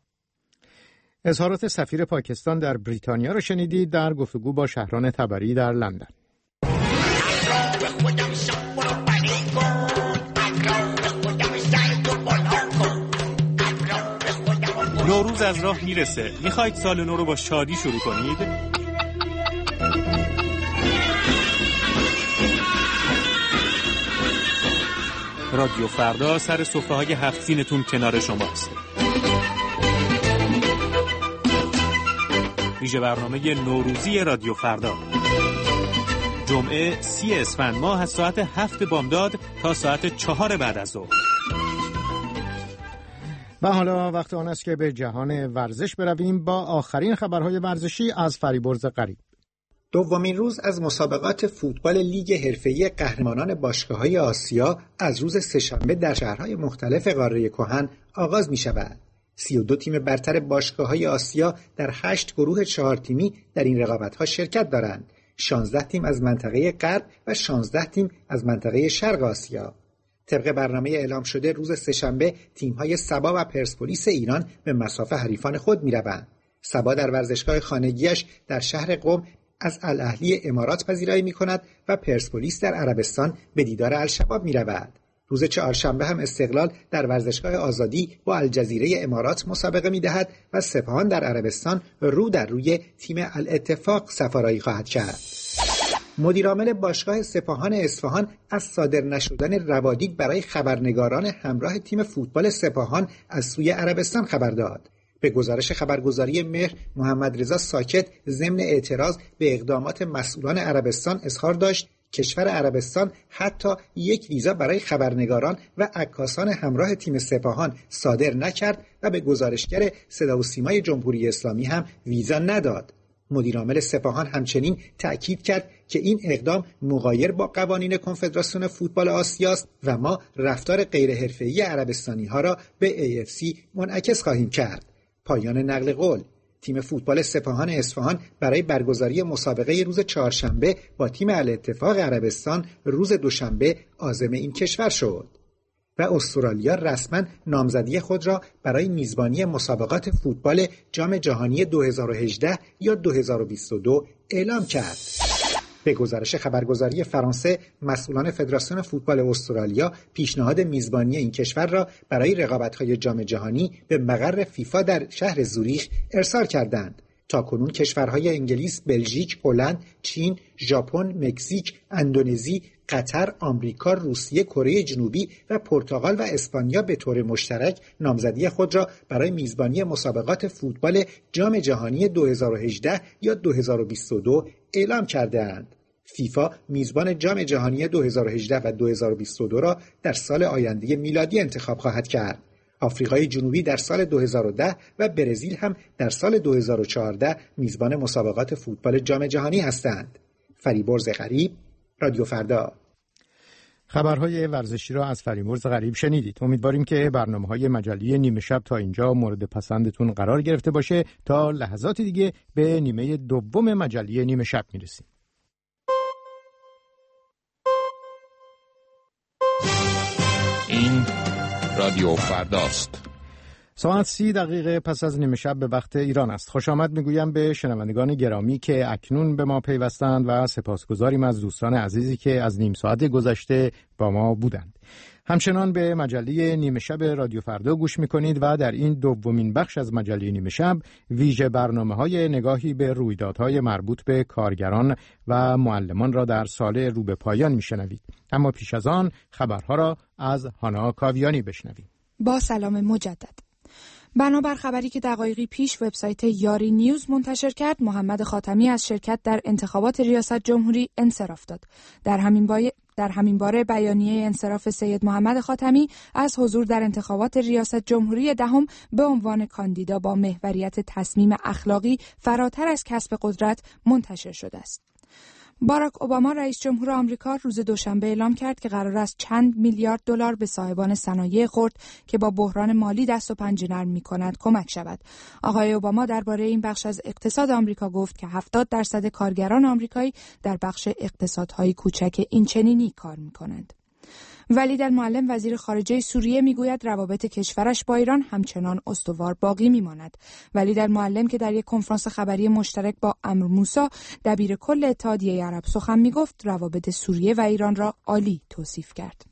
اظهارات سفیر پاکستان در بریتانیا را شنیدید در گفتگو با شهران تبری در لندن. نوروز از راه میرسه. میخواید سال نو رو با شادی شروع کنید؟ رادیو فردا سر صفحه های هفت سینتون کنار شماست. ویژه برنامه نوروزی رادیو فردا جمعه سی اسفند ماه از ساعت هفت بامداد تا ساعت چهار بعد از ظهر. و حالا وقت آن است که به جهان ورزش برویم با آخرین خبرهای ورزشی از فریبرز غریب. دومین روز از مسابقات فوتبال لیگ حرفه‌ای قهرمانان باشگاه‌های آسیا از روز سه‌شنبه در شهرهای مختلف قاره کهن آغاز می‌شود. سی و دو تیم برتر باشگاه‌های آسیا در هشت گروه چهار تیمی در این رقابت‌ها شرکت دارند. شانزده تیم از منطقه غرب و شانزده تیم از منطقه شرق آسیا. طبق برنامه اعلام شده روز سه‌شنبه تیم‌های سبا و پرسپولیس ایران به مصاف حریفان خود می‌روند. سبا در ورزشگاه خانگیش در شهر قم از الاهلی امارات پذیرایی می‌کند و پرسپولیس در عربستان به دیدار الشباب می‌رود. روز چهارشنبه هم استقلال در ورزشگاه آزادی با الجزیره امارات مسابقه می‌دهد و سپاهان در عربستان رو در روی تیم الاتفاق سفارایی خواهد کرد. مدیرعامل باشگاه سپاهان اصفهان از صادر نشدن روادید برای خبرنگاران همراه تیم فوتبال سپاهان از سوی عربستان خبر داد. به گزارش خبرگزاری مهر، محمد رضا ساکت ضمن اعتراض به اقدامات مسئولان عربستان اظهار داشت کشور عربستان حتی یک ویزا برای خبرنگاران و عکاسان همراه تیم سپاهان صادر نکرد و به گزارشگر صدا و سیمای جمهوری اسلامی هم ویزا نداد. مدیرعامل سپاهان همچنین تأکید کرد که این اقدام مغایر با قوانین کنفدراسیون فوتبال آسیا است و ما رفتار غیرحرفه‌ای عربستانی‌ها را به ای اف سی منعکس خواهیم کرد. پایان نقل قول. تیم فوتبال سپاهان اصفهان برای برگزاری مسابقه روز چهارشنبه با تیم الاتفاق عربستان روز دوشنبه عازم این کشور شد و استرالیا رسما نامزدی خود را برای میزبانی مسابقات فوتبال جام جهانی دو هزار و هجده یا دو هزار و بیست و دو اعلام کرد. به گزارش خبرگزاری فرانسه، مسئولان فدراسیون فوتبال استرالیا پیشنهاد میزبانی این کشور را برای رقابت‌های جام جهانی به مقر فیفا در شهر زوریخ ارسال کردند. تاکنون کشورهای انگلیس، بلژیک، هلند، چین، ژاپن، مکزیک، اندونزی، قطر، آمریکا، روسیه، کره جنوبی و پرتغال و اسپانیا به طور مشترک نامزدی خود را برای میزبانی مسابقات فوتبال جام جهانی دو هزار و هجده یا دو هزار و بیست و دو اعلام کرده‌اند. فیفا میزبان جام جهانی دو هزار و هجده و دو هزار و بیست و دو را در سال آینده میلادی انتخاب خواهد کرد. آفریقای جنوبی در سال دو هزار و ده و برزیل هم در سال دو هزار و چهارده میزبان مسابقات فوتبال جام جهانی هستند. فریبرز غریب، رادیو فردا. خبرهای ورزشی را از فریبرز غریب شنیدید. امیدواریم که برنامه‌های مجلی نیمه شب تا اینجا مورد پسندتون قرار گرفته باشه. تا لحظات دیگه به نیمه دوم مجلی نیمه شب میرسیم. این رادیو فرداست. ساعت سی دقیقه پس از نیمه شب به وقت ایران است. خوش آمد میگویم به شنوندگان گرامی که اکنون به ما پیوستند و سپاسگزاریم از دوستان عزیزی که از نیم ساعت گذشته با ما بودند. همچنان به مجله نیمه شب رادیو فردا گوش میکنید و در این دومین بخش از مجله نیمه شب ویژه برنامه‌های نگاهی به رویدادهای مربوط به کارگران و معلمان را در سال رو به پایان میشنوید. اما پیش از آن خبرها را از هانا کاویانی بشنویم. با سلام مجدد. بنابر خبری که دقایقی پیش وبسایت یاری نیوز منتشر کرد، محمد خاتمی از شرکت در انتخابات ریاست جمهوری انصراف داد. در همین باره در همین باره بیانیه انصراف سید محمد خاتمی از حضور در انتخابات ریاست جمهوری دهم به عنوان کاندیدا با محوریت تصمیم اخلاقی فراتر از کسب قدرت منتشر شده است. باراک اوباما رئیس جمهور آمریکا روز دوشنبه اعلام کرد که قرار است چند میلیارد دلار به صاحبان صنایع خرد که با بحران مالی دست و پنجه نرم می‌کنند کمک شود. آقای اوباما درباره این بخش از اقتصاد آمریکا گفت که هفتاد درصد کارگران آمریکایی در بخش اقتصادهای کوچک اینچنینی کار می‌کنند. ولیدالمعلم وزیر خارجه سوریه میگوید روابط کشورش با ایران همچنان استوار باقی میماند. ولیدالمعلم که در یک کنفرانس خبری مشترک با عمرو موسی دبیر کل اتحادیه عرب سخن میگفت، روابط سوریه و ایران را عالی توصیف کرد.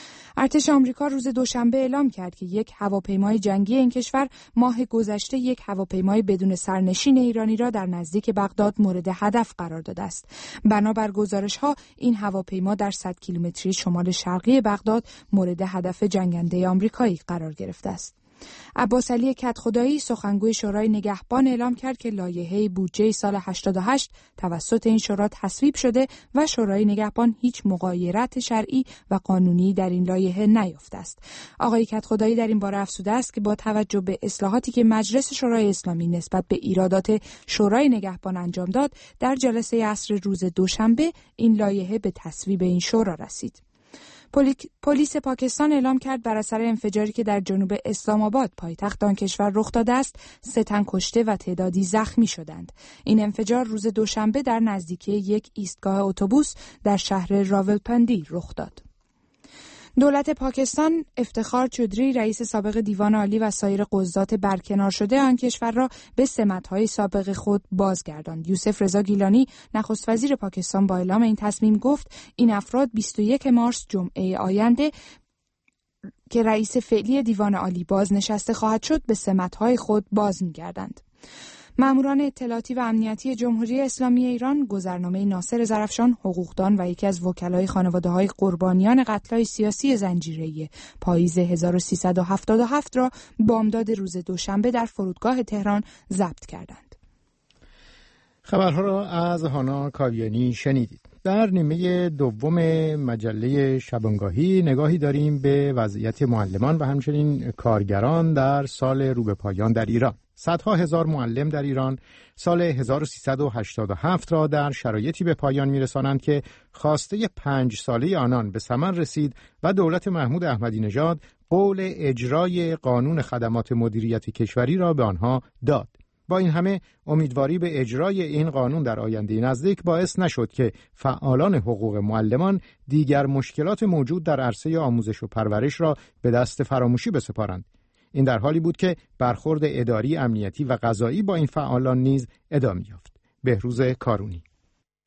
ارتش آمریکا روز دوشنبه اعلام کرد که یک هواپیمای جنگی این کشور ماه گذشته یک هواپیمای بدون سرنشین ایرانی را در نزدیک بغداد مورد هدف قرار داده است. بنابر گزارش‌ها این هواپیما در صد کیلومتری شمال شرقی بغداد مورد هدف جنگنده آمریکایی قرار گرفته است. عباس علی کدخدایی سخنگوی شورای نگهبان اعلام کرد که لایحه بودجه سال هشتاد و هشت توسط این شورا تصویب شده و شورای نگهبان هیچ مغایرت شرعی و قانونی در این لایحه نیافته است. آقای کدخدایی در این باره افزوده است که با توجه به اصلاحاتی که مجلس شورای اسلامی نسبت به ایرادات شورای نگهبان انجام داد، در جلسه عصر روز دوشنبه این لایحه به تصویب این شورا رسید. پلیس پاکستان اعلام کرد بر اثر انفجاری که در جنوب اسلام آباد پایتخت آن کشور رخ داده است، سه تن کشته و تعدادی زخمی شدند. این انفجار روز دوشنبه در نزدیکی یک ایستگاه اتوبوس در شهر راولپندی رخ داد. دولت پاکستان افتخار چودری رئیس سابق دیوان عالی و سایر قضات برکنار شده آن کشور را به سمت‌های سابق خود بازگرداند. یوسف رضا گیلانی نخست وزیر پاکستان با اعلام این تصمیم گفت این افراد بیست و یکم مارس جمعه آینده که رئیس فعلی دیوان عالی بازنشسته خواهد شد به سمت‌های خود باز می‌گردند. ماموران اطلاعاتی و امنیتی جمهوری اسلامی ایران گذرنامه ناصر ظرفشان، حقوقدان و یکی از وکلای خانواده‌های قربانیان قتل‌های سیاسی زنجیره‌ای پاییز هزار و سیصد و هفتاد و هفت را بامداد روز دوشنبه در فرودگاه تهران ضبط کردند. خبرها را از هانا کاویانی شنیدید. در نیمه دوم مجله شبانگاهی نگاهی داریم به وضعیت معلمان و همچنین کارگران در سال رو به پایان در ایران. صدها هزار معلم در ایران سال هزار و سیصد و هشتاد و هفت را در شرایطی به پایان می‌رسانند که خواسته پنج ساله آنان به ثمر رسید و دولت محمود احمدی نژاد قول اجرای قانون خدمات مدیریت کشوری را به آنها داد. با این همه امیدواری به اجرای این قانون در آینده نزدیک باعث نشد که فعالان حقوق معلمان دیگر مشکلات موجود در عرصه آموزش و پرورش را به دست فراموشی بسپارند. این در حالی بود که برخورد اداری، امنیتی و قضایی با این فعالان نیز ادامه یافت. بهروز کارونی.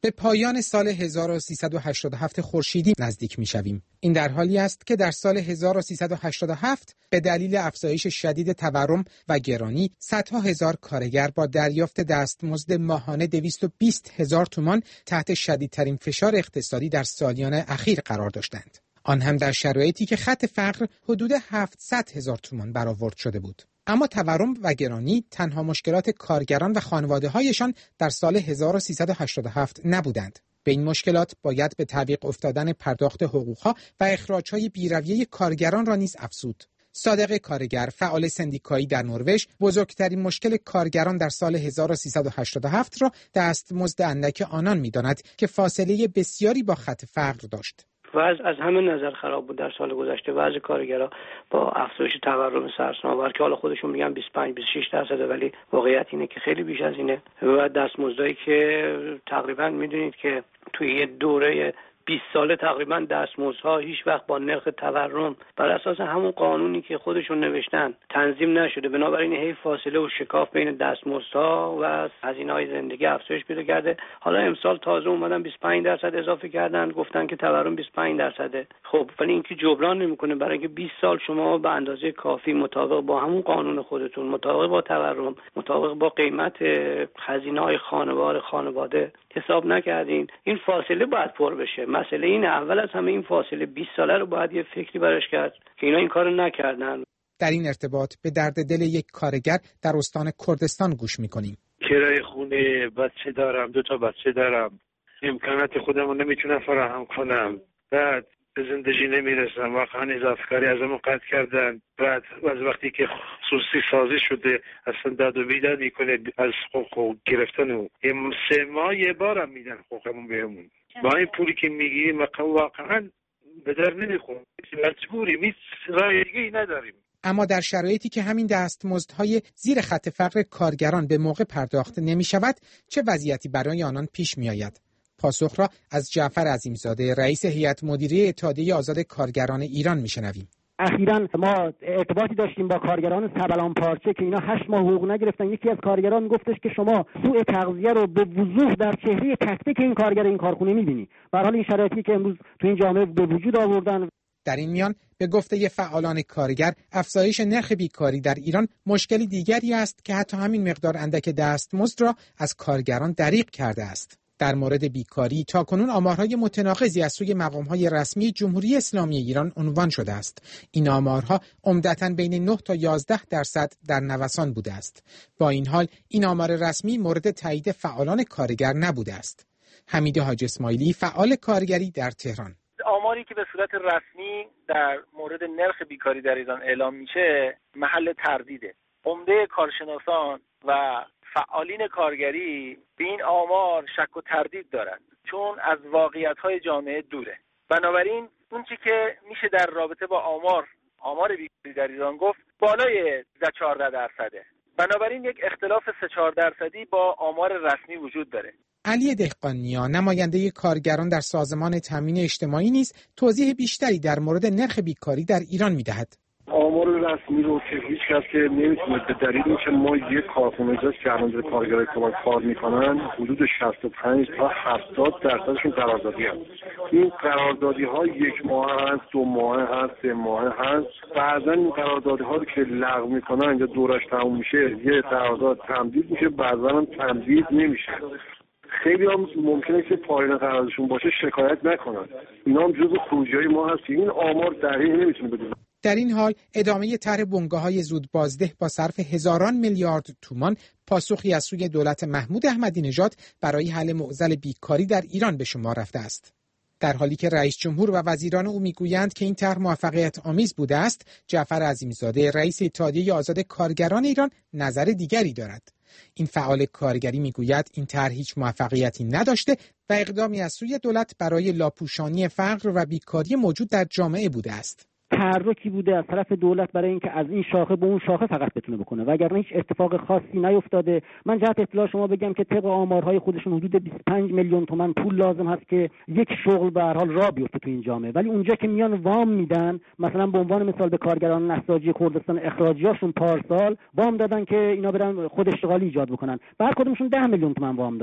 به پایان سال هزار و سیصد و هشتاد و هفت خورشیدی نزدیک می‌شویم. این در حالی است که در سال هزار و سیصد و هشتاد و هفت به دلیل افزایش شدید تورم و گرانی صدها هزار کارگر با دریافت دستمزد ماهانه دویست و بیست هزار تومان تحت شدیدترین فشار اقتصادی در سالیان اخیر قرار داشتند. آن هم در شرایطی که خط فقر حدود هفتصد هزار تومان برآورد شده بود. اما تورم و گرانی تنها مشکلات کارگران و خانواده‌هایشان در سال هزار و سیصد و هشتاد و هفت نبودند. به این مشکلات باید به تعویق افتادن پرداخت حقوقها و اخراج‌های بی‌رویه کارگران را نیز افزود. صادق کارگر، فعال سندیکایی در نروژ، بزرگترین مشکل کارگران در سال هزار و سیصد و هشتاد و هفت را دستمزد اندک آنان می‌داند که فاصله بسیاری با خط فقر داشت. وضع از همه نظر خراب بود در سال گذشته. وضع کارگرها با افزایش تورم سرسن‌آور که حالا خودشون میگن بیست و پنج بیست و شش درصده، ولی واقعیت اینه که خیلی بیش از اینه. و دستمزدی که تقریبا میدونید که توی یه دوره بیست ساله تقریبا دستمزدها هیچ وقت با نرخ تورم بر اساس همون قانونی که خودشون نوشتن تنظیم نشده. بنابراین هی فاصله و شکاف بین دستمزدها و هزینه‌های زندگی افزایش پیدا کرده. حالا امسال تازه اومدن بیست و پنج درصد اضافه کردن، گفتن که تورم بیست و پنج درصده. خب ولی این که جبران نمیکنه، برای اینکه بیست سال شما به اندازه کافی مطابق با همون قانون خودتون، مطابق با تورم، مطابق با قیمت هزینه‌های خانوار خانواده حساب نکردین، این فاصله باید پر بشه. مسئله این اول از همه این فاصله بیست ساله رو باید یه فکری براش کرد که اینا این کارو نکردن. در این ارتباط به درد دل یک کارگر در استان کردستان گوش می‌کنیم. کرایه خونه، بچه دارم، دو تا بچه دارم، امکانات خودم رو نمیتونم فراهم کنم، بعد به زندگی نمیرسم، واقعا اضافه کاری ازمون قطع کردن، بعد از وقتی که خصوصی سازی شده اصلا داد و بیداد میکنه از حقوق گرفتن اون. سه ماه یه بارم میدن حقوقمون بهمون. با این پولی که میگیریم واقعا به در نمیخوره، مجبوریم، هیچ راه دیگه‌ای نداریم. اما در شرایطی که همین دستمزدهای زیر خط فقر کارگران به موقع پرداخت نمیشود، چه وضعیتی برای آنان پیش میآید؟ پاسخ را از جعفر عظیمزاده، رئیس هیئت مدیره اتحادیه آزاد کارگران ایران میشنویم. اخیراً ما ارتباطی داشتیم با کارگران سبلان پارچه که اینا هشت ماه حقوق نگرفتن. یکی از کارگران گفتش که شما سوء تغذیه رو به وضوح در چهره تک تک این کارگر این کارخونه می‌بینی. به هر حال این شرایطی که امروز تو این جامعه به وجود آوردن. در این میان به گفته فعالان کارگر، افزایش نرخ بیکاری در ایران مشکلی دیگری است که حتی همین مقدار اندک دستمزد را از کارگران دریغ کرده است. در مورد بیکاری تاکنون آمارهای متناقضی از سوی مقامهای رسمی جمهوری اسلامی ایران عنوان شده است. این آمارها عمدتاً بین نه تا یازده درصد در نوسان بوده است. با این حال این آمار رسمی مورد تایید فعالان کارگر نبوده است. حمید حاج اسماعیلی، فعال کارگری در تهران: آماری که به صورت رسمی در مورد نرخ بیکاری در ایران اعلام میشه محل تردیده. عمده کارشناسان و فعالین کارگری به این آمار شک و تردید دارند، چون از واقعیت‌های جامعه دوره. بنابراین اون چی که میشه در رابطه با آمار آمار بیکاری در ایران گفت بالای چهارده درصده. بنابراین یک اختلاف سه چهار درصدی با آمار رسمی وجود داره. علی دهقانیا، نماینده کارگران در سازمان تامین اجتماعی، نیز توضیح بیشتری در مورد نرخ بیکاری در ایران می‌دهد. آمار رسمی رو که هیچ کس که نمیتونه به دلیل اینکه ما یک کارخونه جاست که الان در کارگرای کمک کار میکنن حدود شصت و پنج تا هفتاد درصدشون قراردادی هست. این قراردادی ها یک ماه هست، دو ماه هست، سه ماه هست. بعضا این قراردادی ها رو که لغو میکنن یا دورش تموم میشه یه قرارداد تمدید میشه، بعضا هم تمدید نمیشه. خیلی هم ممکنه که پایان قراردادشون باشه شکایت نکنن. اینا هم جزو خروجی‌های ما هست که این آمار دقیق نمیتونه بده. در این حال ادامه طرح بنگاه‌های زود بازده با صرف هزاران میلیارد تومان پاسخی از سوی دولت محمود احمدی نژاد برای حل معضل بیکاری در ایران به شمار رفته است. در حالی که رئیس جمهور و وزیران او میگویند که این طرح موفقیت آمیز بوده است، جعفر عظیمزاده، رئیس اتحادیه آزاد کارگران ایران، نظر دیگری دارد. این فعال کارگری میگوید این طرح هیچ موفقیتی نداشته و اقدامی از سوی دولت برای لاپوشانی فقر و بیکاری موجود در جامعه بوده است. تحرکی بوده از طرف دولت برای اینکه از این شاخه به اون شاخه فقط بتونه بکنه، وگرنه هیچ اتفاق خاصی نیفتاده. من جهت اطلاع شما بگم که طبق آمارهای خودشون حدود بیست و پنج میلیون تومان پول لازم هست که یک شغل به هر حال راه بیفته تو این جامعه، ولی اونجا که میان وام میدن، مثلا به عنوان مثال به کارگران نساجی کردستان اخراجیاشون پارسال وام دادن که اینا برن خود اشتغالی ایجاد بکنن، بعد کدومشون ده میلیون تومان وام دادن.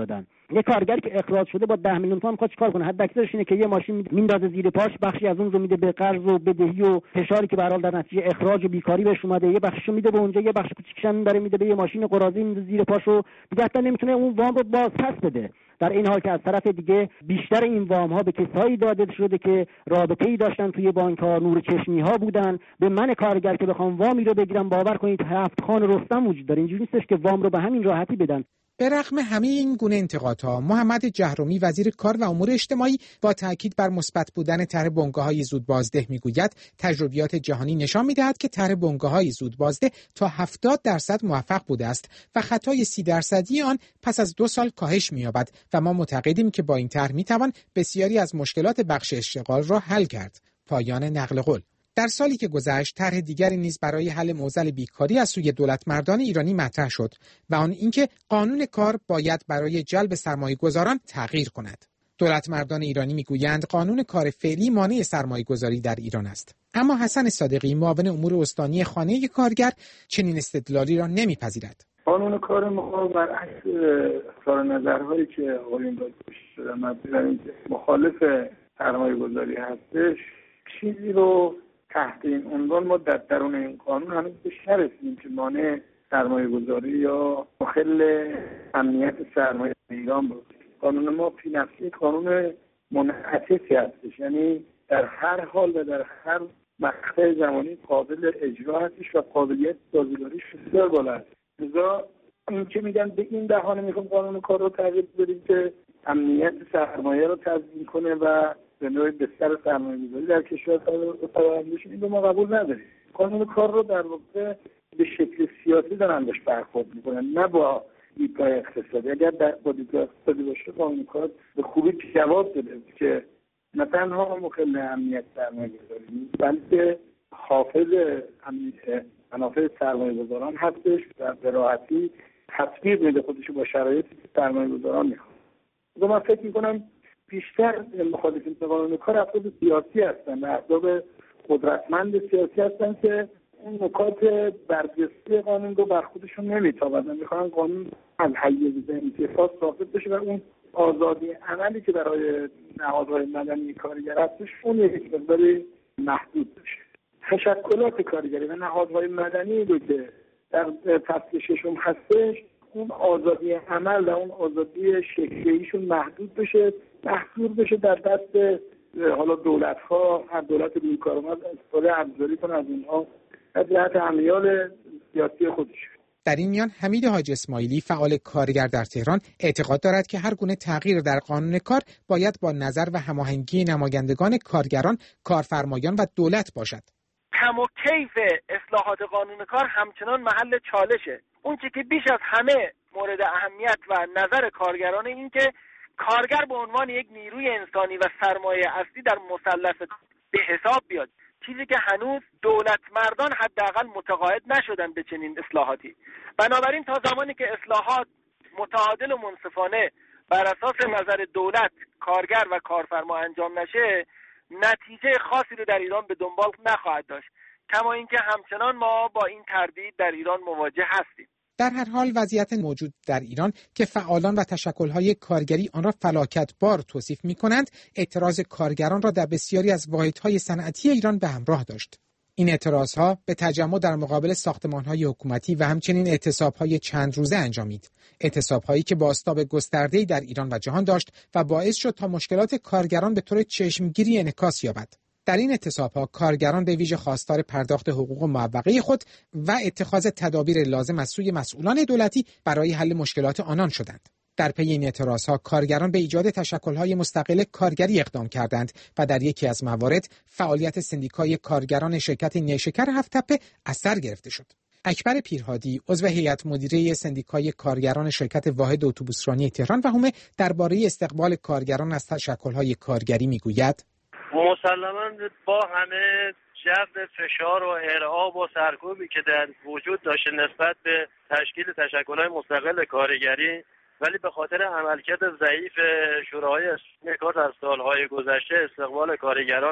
یه کارگری که اخراج شده با ده میلیون تومان میخواد چیکار کنه؟ حد اکثرش اینه که یه ماشین میندازه زیر پاش، بخشی از اون رو میده به قرض و بدهی و فشاری که به هر حال در نتیجه اخراج و بیکاری بهش اومده، یه بخششو میده به اونجا، یه بخش کوچیکش هم داره میده به یه ماشین قراضه میده زیر پاشو، دیگه اصلا نمیتونه اون وام رو باز پس بده. در این حال که از طرف دیگه بیشتر این وام ها به کسایی داده شده که رابطه‌ای داشتن توی بانک ها، نور چشمی ها بودن. به من کارگر که بخوام وامی رو بگیرم، باور کنید هفت خان رستم وجود داره، اینجوری نیستش که وام رو به همین راحتی بدن. به رغم همه این گونه انتقادها، محمد جهرومی وزیر کار و امور اجتماعی با تاکید بر مثبت بودن طرح بنگاه‌های زود بازده میگوید تجربیات جهانی نشان می‌دهد که طرح بنگاه‌های زود بازده تا هفتاد درصد موفق بوده است و خطای سی درصدی آن پس از دو سال کاهش می‌یابد و ما معتقدیم که با این طرح می‌توان بسیاری از مشکلات بخش اشتغال را حل کرد. پایان نقل قول. در سالی که گذشت طرح دیگری نیز برای حل معضل بیکاری از سوی دولتمردان ایرانی مطرح شد و آن اینکه قانون کار باید برای جلب سرمایه‌گذاران تغییر کند. دولتمردان ایرانی میگویند قانون کار فعلی مانع سرمایه‌گذاری در ایران است. اما حسن صادقی معاون امور استانی خانه کارگر چنین استدلالی را نمیپذیرد. قانون کار ما برعکس اظهار نظرهایی که آقایون داشته شدن مخالف سرمایه‌گذاری هستش، چیزی رو تحت این عنوان ما در درون این قانون هنوز بهش نرسیدیم که مانع سرمایه گذاری یا مخل امنیت سرمایه ایران باشه. قانون ما فی نفسی قانون منعکسی هستش، یعنی در هر حال و در هر مقطع زمانی قابل اجرا هستش و قابلیت سازگاریش بسیار بالا است. لذا این که میگن به این بهانه میخوام قانون کار رو تغییر بدیم که امنیت سرمایه رو تضمین کنه و به نوعی بستر سرمایه‌گذاری در کشور فراهم بشه، این رو ما قبول نداریم. قانون کار رو در واقع به شکل سیاسی دارن بهش برخورد میکنن، نه با دیدگاه اقتصادی. اگر با دیدگاه اقتصادی باشه قانون کار به خوبی جواب داده که نه تنها مخل امنیت سرمایه‌گذاری بلکه حافظ امنیت منافع سرمایه‌گذاران هستش و به راحتی تطبیق میده خودشو با شرایطی که سرمایه‌گذاران میخوان. من فکر میکنم بیشتر مخالفین قانون کار افراد سیاسی هستن و احزاب قدرتمند سیاسی هستن که این نکات برجسته قانون رو بر خودشون نمیتابند، میخوان قانون از حیز انتفاض ساقط بشه و اون آزادی عملی که برای نهادهای مدنی کارگر هستش اون یک مقداری محدود بشه. تشکلات کارگری و نهادهای مدنی رو که در فصل ششم هستش، اون آزادی عمل و اون آزادی شکلیشون محدود بشه، محدود بشه در دست حالا دولت‌ها، هر دولت روی کار اومد استفاده ابزاری کنه از اونها در جهت امیال سیاسی خودش. در این میان حمید حاج اسماعیلی فعال کارگر در تهران اعتقاد دارد که هر گونه تغییر در قانون کار باید با نظر و هماهنگی نمایندگان کارگران، کارفرمایان و دولت باشد. کم و کیف اصلاحات قانون کار همچنان محل چالشه. اون چیزی که بیش از همه مورد اهمیت و نظر کارگران این که کارگر به عنوان یک نیروی انسانی و سرمایه اصلی در مثلث به حساب بیاد، چیزی که هنوز دولت مردان حداقل متقاعد نشدن به چنین اصلاحاتی. بنابراین تا زمانی که اصلاحات متعادل و منصفانه بر اساس نظر دولت، کارگر و کارفرما انجام نشه، نتیجه خاصی رو در ایران به دنبال نخواهد داشت. کما اینکه همچنان ما با این تردید در ایران مواجه هستیم. در هر حال وضعیت موجود در ایران که فعالان و تشکل‌های کارگری آن را فلاکتبار توصیف می‌کنند، اعتراض کارگران را در بسیاری از واحدهای صنعتی ایران به همراه داشت. این اعتراضها به تجمع در مقابل ساختمان‌های حکومتی و همچنین اعتصاب‌های چند روزه انجامید. اعتصاب‌هایی که بازتاب گسترده‌ای در ایران و جهان داشت و باعث شد تا مشکلات کارگران به طور چشمگیری انعکاس یابد. در این اعتصاب‌ها کارگران به ویژه خواستار پرداخت حقوق معوقه خود و اتخاذ تدابیر لازم از سوی مسئولان دولتی برای حل مشکلات آنان شدند. در پی این اعتراضها کارگران به ایجاد تشکل‌های مستقل کارگری اقدام کردند و در یکی از موارد فعالیت سندیکای کارگران شرکت نیشکر هفت‌تپه از سر گرفته شد. اکبر پیرهادی عضو هیئت مدیره سندیکای کارگران شرکت واحد اتوبوسرانی تهران و حومه درباره استقبال کارگران از تشکل‌های کارگری میگوید: مسلماً با همه جو فشار و ارعاب و سرکوبی که در وجود داشته نسبت به تشکیل تشکل‌های مستقل کارگری، ولی به خاطر عملکرد ضعیف شوراهای اسلامی کار در سالهای گذشته استقبال کارگران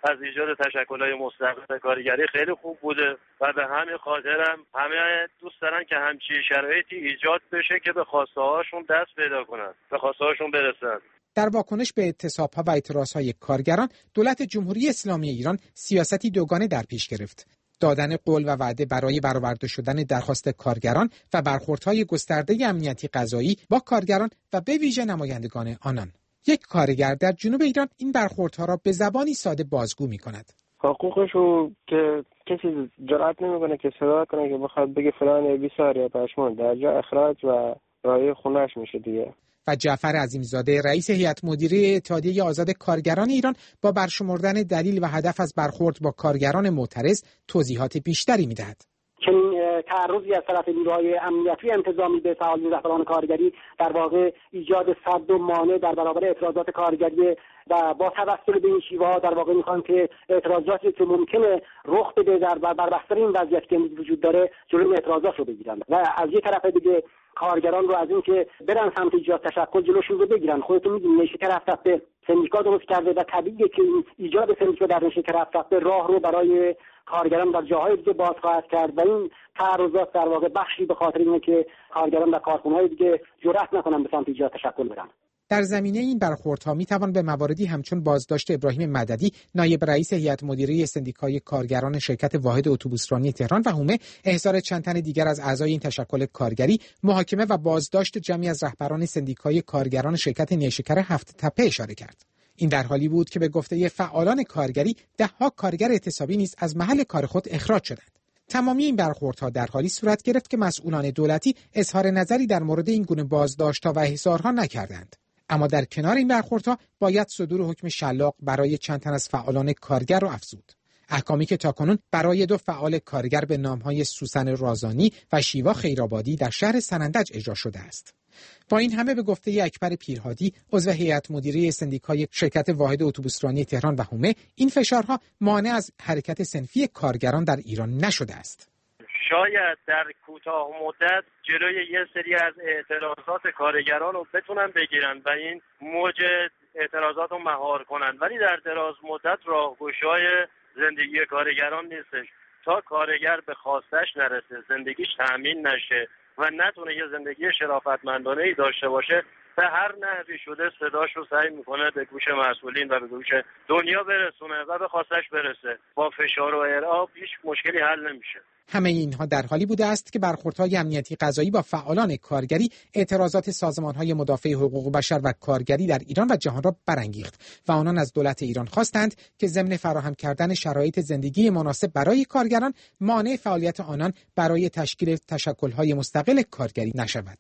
از ایجاد تشکل‌های مستقل کارگری خیلی خوب بوده و به همین خاطرم همه دوست دارن که همچین شرایطی ایجاد بشه که به خواسته هاشون دست پیدا کنن، به خواسته هاشون برسن. در واکنش به اعتصاب‌ها و اعتراضهای کارگران، دولت جمهوری اسلامی ایران سیاستی دوگانه در پیش گرفت: دادن قول و وعده برای برآورده شدن درخواست کارگران و برخوردهای گسترده امنیتی قضایی با کارگران و به ویژه نمایندگان آنان. یک کارگر در جنوب ایران این برخوردها را به زبانی ساده بازگو می‌کند. حقوقشو که کسی جرأت نمی‌کنه که صدا کنه که بخواد بگه فلان بیسار یا پشمون، در جا اخراج و رای خونه‌اش میشه دیگه. و جعفر عظیمزاده رئیس هیئت مدیره اتحادیه آزاد کارگران ایران با برشمردن دلیل و هدف از برخورد با کارگران معترض توضیحات بیشتری می‌دهد. چنین تعرضی از طرف نیروهای امنیتی انتظامی به فعالین رهبران کارگری در واقع ایجاد صد و مانع در برابر اعتراضات کارگری و با توسل به این شیوه‌ها در واقع می‌خوان که اعتراضاتی که ممکنه رخ بده در بر بستر این وضعیت که وجود داره جلوی اعتراضات رو بگیرن و از یک طرف دیگه کارگران رو از این که برن سمت ایجاد تشکل جلوشون رو بگیرن. خودتون می‌دونید نشکر هفته سندیکا درست کرده و طبیعیه که ایجاد سندیکا در نشکر هفته راه رو برای کارگران در جاهای دیگه باز خواهد کرد و این تعرضات در واقع بخشی به خاطر اینه که کارگران در کارخونه‌های دیگه جرأت نکنن به سمت ایجاد تشکل برن. در زمینه این برخوردها میتوان به مواردی همچون بازداشت ابراهیم مددی نایب رئیس هیئت مدیره سندیکای کارگران شرکت واحد اتوبوسرانی تهران و حومه، احضار چند تن دیگر از اعضای این تشکل کارگری، محاکمه و بازداشت جمعی از رهبران سندیکای کارگران شرکت نیشکر هفت تپه اشاره کرد. این در حالی بود که به گفته فعالان کارگری ده‌ها کارگر اعتصابی نیز از محل کار خود اخراج شدند. تمامی این برخوردها در حالی صورت گرفت که مسئولان دولتی اظهار نظری در مورد این گونه بازداشت‌ها و احضارها نکردند. اما در کنار این برخوردها باید صدور حکم شلاق برای چند تن از فعالان کارگر را افزود. احکامی که تاکنون برای دو فعال کارگر به نام‌های سوسن رازانی و شیوا خیرآبادی در شهر سنندج اجرا شده است. با این همه به گفته اکبر پیرهادی عضو هیئت مدیره سندیکای شرکت واحد اتوبوسرانی تهران و حومه، این فشارها مانع از حرکت صنفی کارگران در ایران نشده است. شاید در کوتاه مدت جلوی یه سری از اعتراضات کارگران رو بتونن بگیرن و این موج اعتراضات رو مهار کنن، ولی در دراز مدت راهگشای زندگی کارگران نیستش. تا کارگر به خواستش نرسه، زندگیش تأمین نشه و نتونه یه زندگی شرافتمندانه ای داشته باشه، به هر نحوی شده صداش رو سعی میکنه به گوش مسئولین و به گوش دنیا برسونه و به خواستش برسه. با فشار و ارعاب هیچ مشکلی حل نمیشه. همه اینها در حالی بوده است که برخوردهای امنیتی قضایی با فعالان کارگری اعتراضات سازمان‌های مدافع حقوق بشر و کارگری در ایران و جهان را برانگیخت و آنان از دولت ایران خواستند که ضمن فراهم کردن شرایط زندگی مناسب برای کارگران، مانع فعالیت آنان برای تشکیل تشکل‌های مستقل کارگری نشود.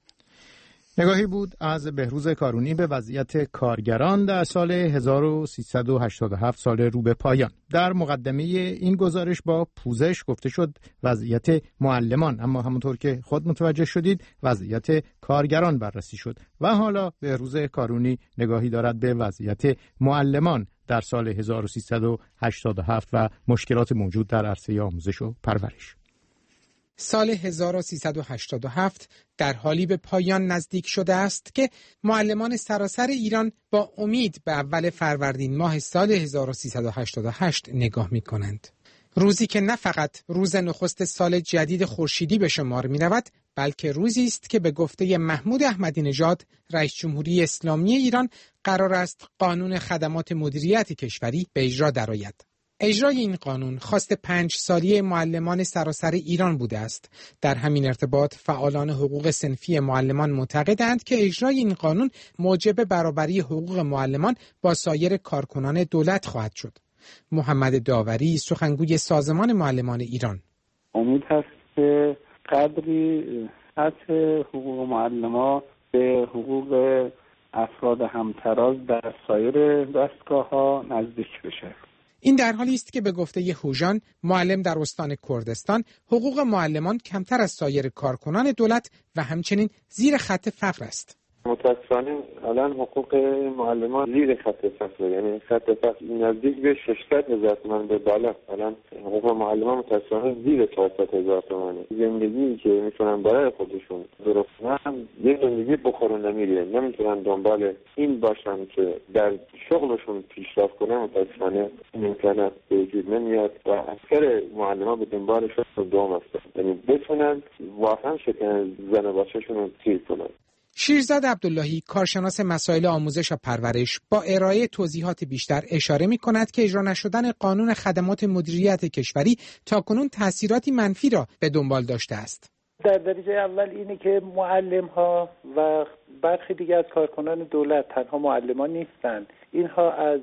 نگاهی بود از بهروز کارونی به وضعیت کارگران در سال هزار و سیصد و هشتاد و هفت، سال رو به پایان. در مقدمه این گزارش با پوزش گفته شد وضعیت معلمان، اما همونطور که خود متوجه شدید وضعیت کارگران بررسی شد و حالا بهروز کارونی نگاهی دارد به وضعیت معلمان در سال هزار و سیصد و هشتاد و هفت و مشکلات موجود در عرصه آموزش و پرورش. سال هزار و سیصد و هشتاد و هفت در حالی به پایان نزدیک شده است که معلمان سراسر ایران با امید به اول فروردین ماه سال هزار و سیصد و هشتاد و هشت نگاه می کنند. روزی که نه فقط روز نخست سال جدید خورشیدی به شمار می رود، بلکه روزی است که به گفته محمود احمدی نژاد رئیس جمهوری اسلامی ایران قرار است قانون خدمات مدیریت کشوری به اجرا درآید. اجرای این قانون خواست پنج سالی معلمان سراسر ایران بوده است. در همین ارتباط فعالان حقوق صنفی معلمان معتقدند که اجرای این قانون موجب برابری حقوق معلمان با سایر کارکنان دولت خواهد شد. محمد داوری سخنگوی سازمان معلمان ایران: امید هست که قدری سطح حقوق معلمان به حقوق افراد همتراز در سایر دستگاه‌ها نزدیک بشه. این در حالی است که به گفته هوژان، معلم در استان کردستان، حقوق معلمان کمتر از سایر کارکنان دولت و همچنین زیر خط فقر است. متاسفانه الان حقوق معلمان زیر خط فقر، یعنی خط فقر نزدیک به ششصد هزار تومان به بالا. الان حقوق معلمان متاسفانه زیر چهارصد هزار تومانه. زندگی که میتونن برای خودشون درست کنن، یه زندگی بخورن نمیره، نمیتونن دنبال این باشن که در شغلشون پیشرفت کنن. متاسفانه این امکانات به وجود نمیاد و اکثر معلمان به دنبال شغل دوم هستن، یعنی بتونن واقعا شکن زن و بچه‌شون رو تیر کنن. شیرزاد عبداللهی، کارشناس مسائل آموزش و پرورش، با ارائه توضیحات بیشتر اشاره می کند که اجرا نشدن قانون خدمات مدیریت کشوری تاکنون تأثیراتی منفی را به دنبال داشته است. در درجه اول اینه که معلم‌ها و برخی دیگه از کارکنان دولت تنها معلمان نیستند. اینها از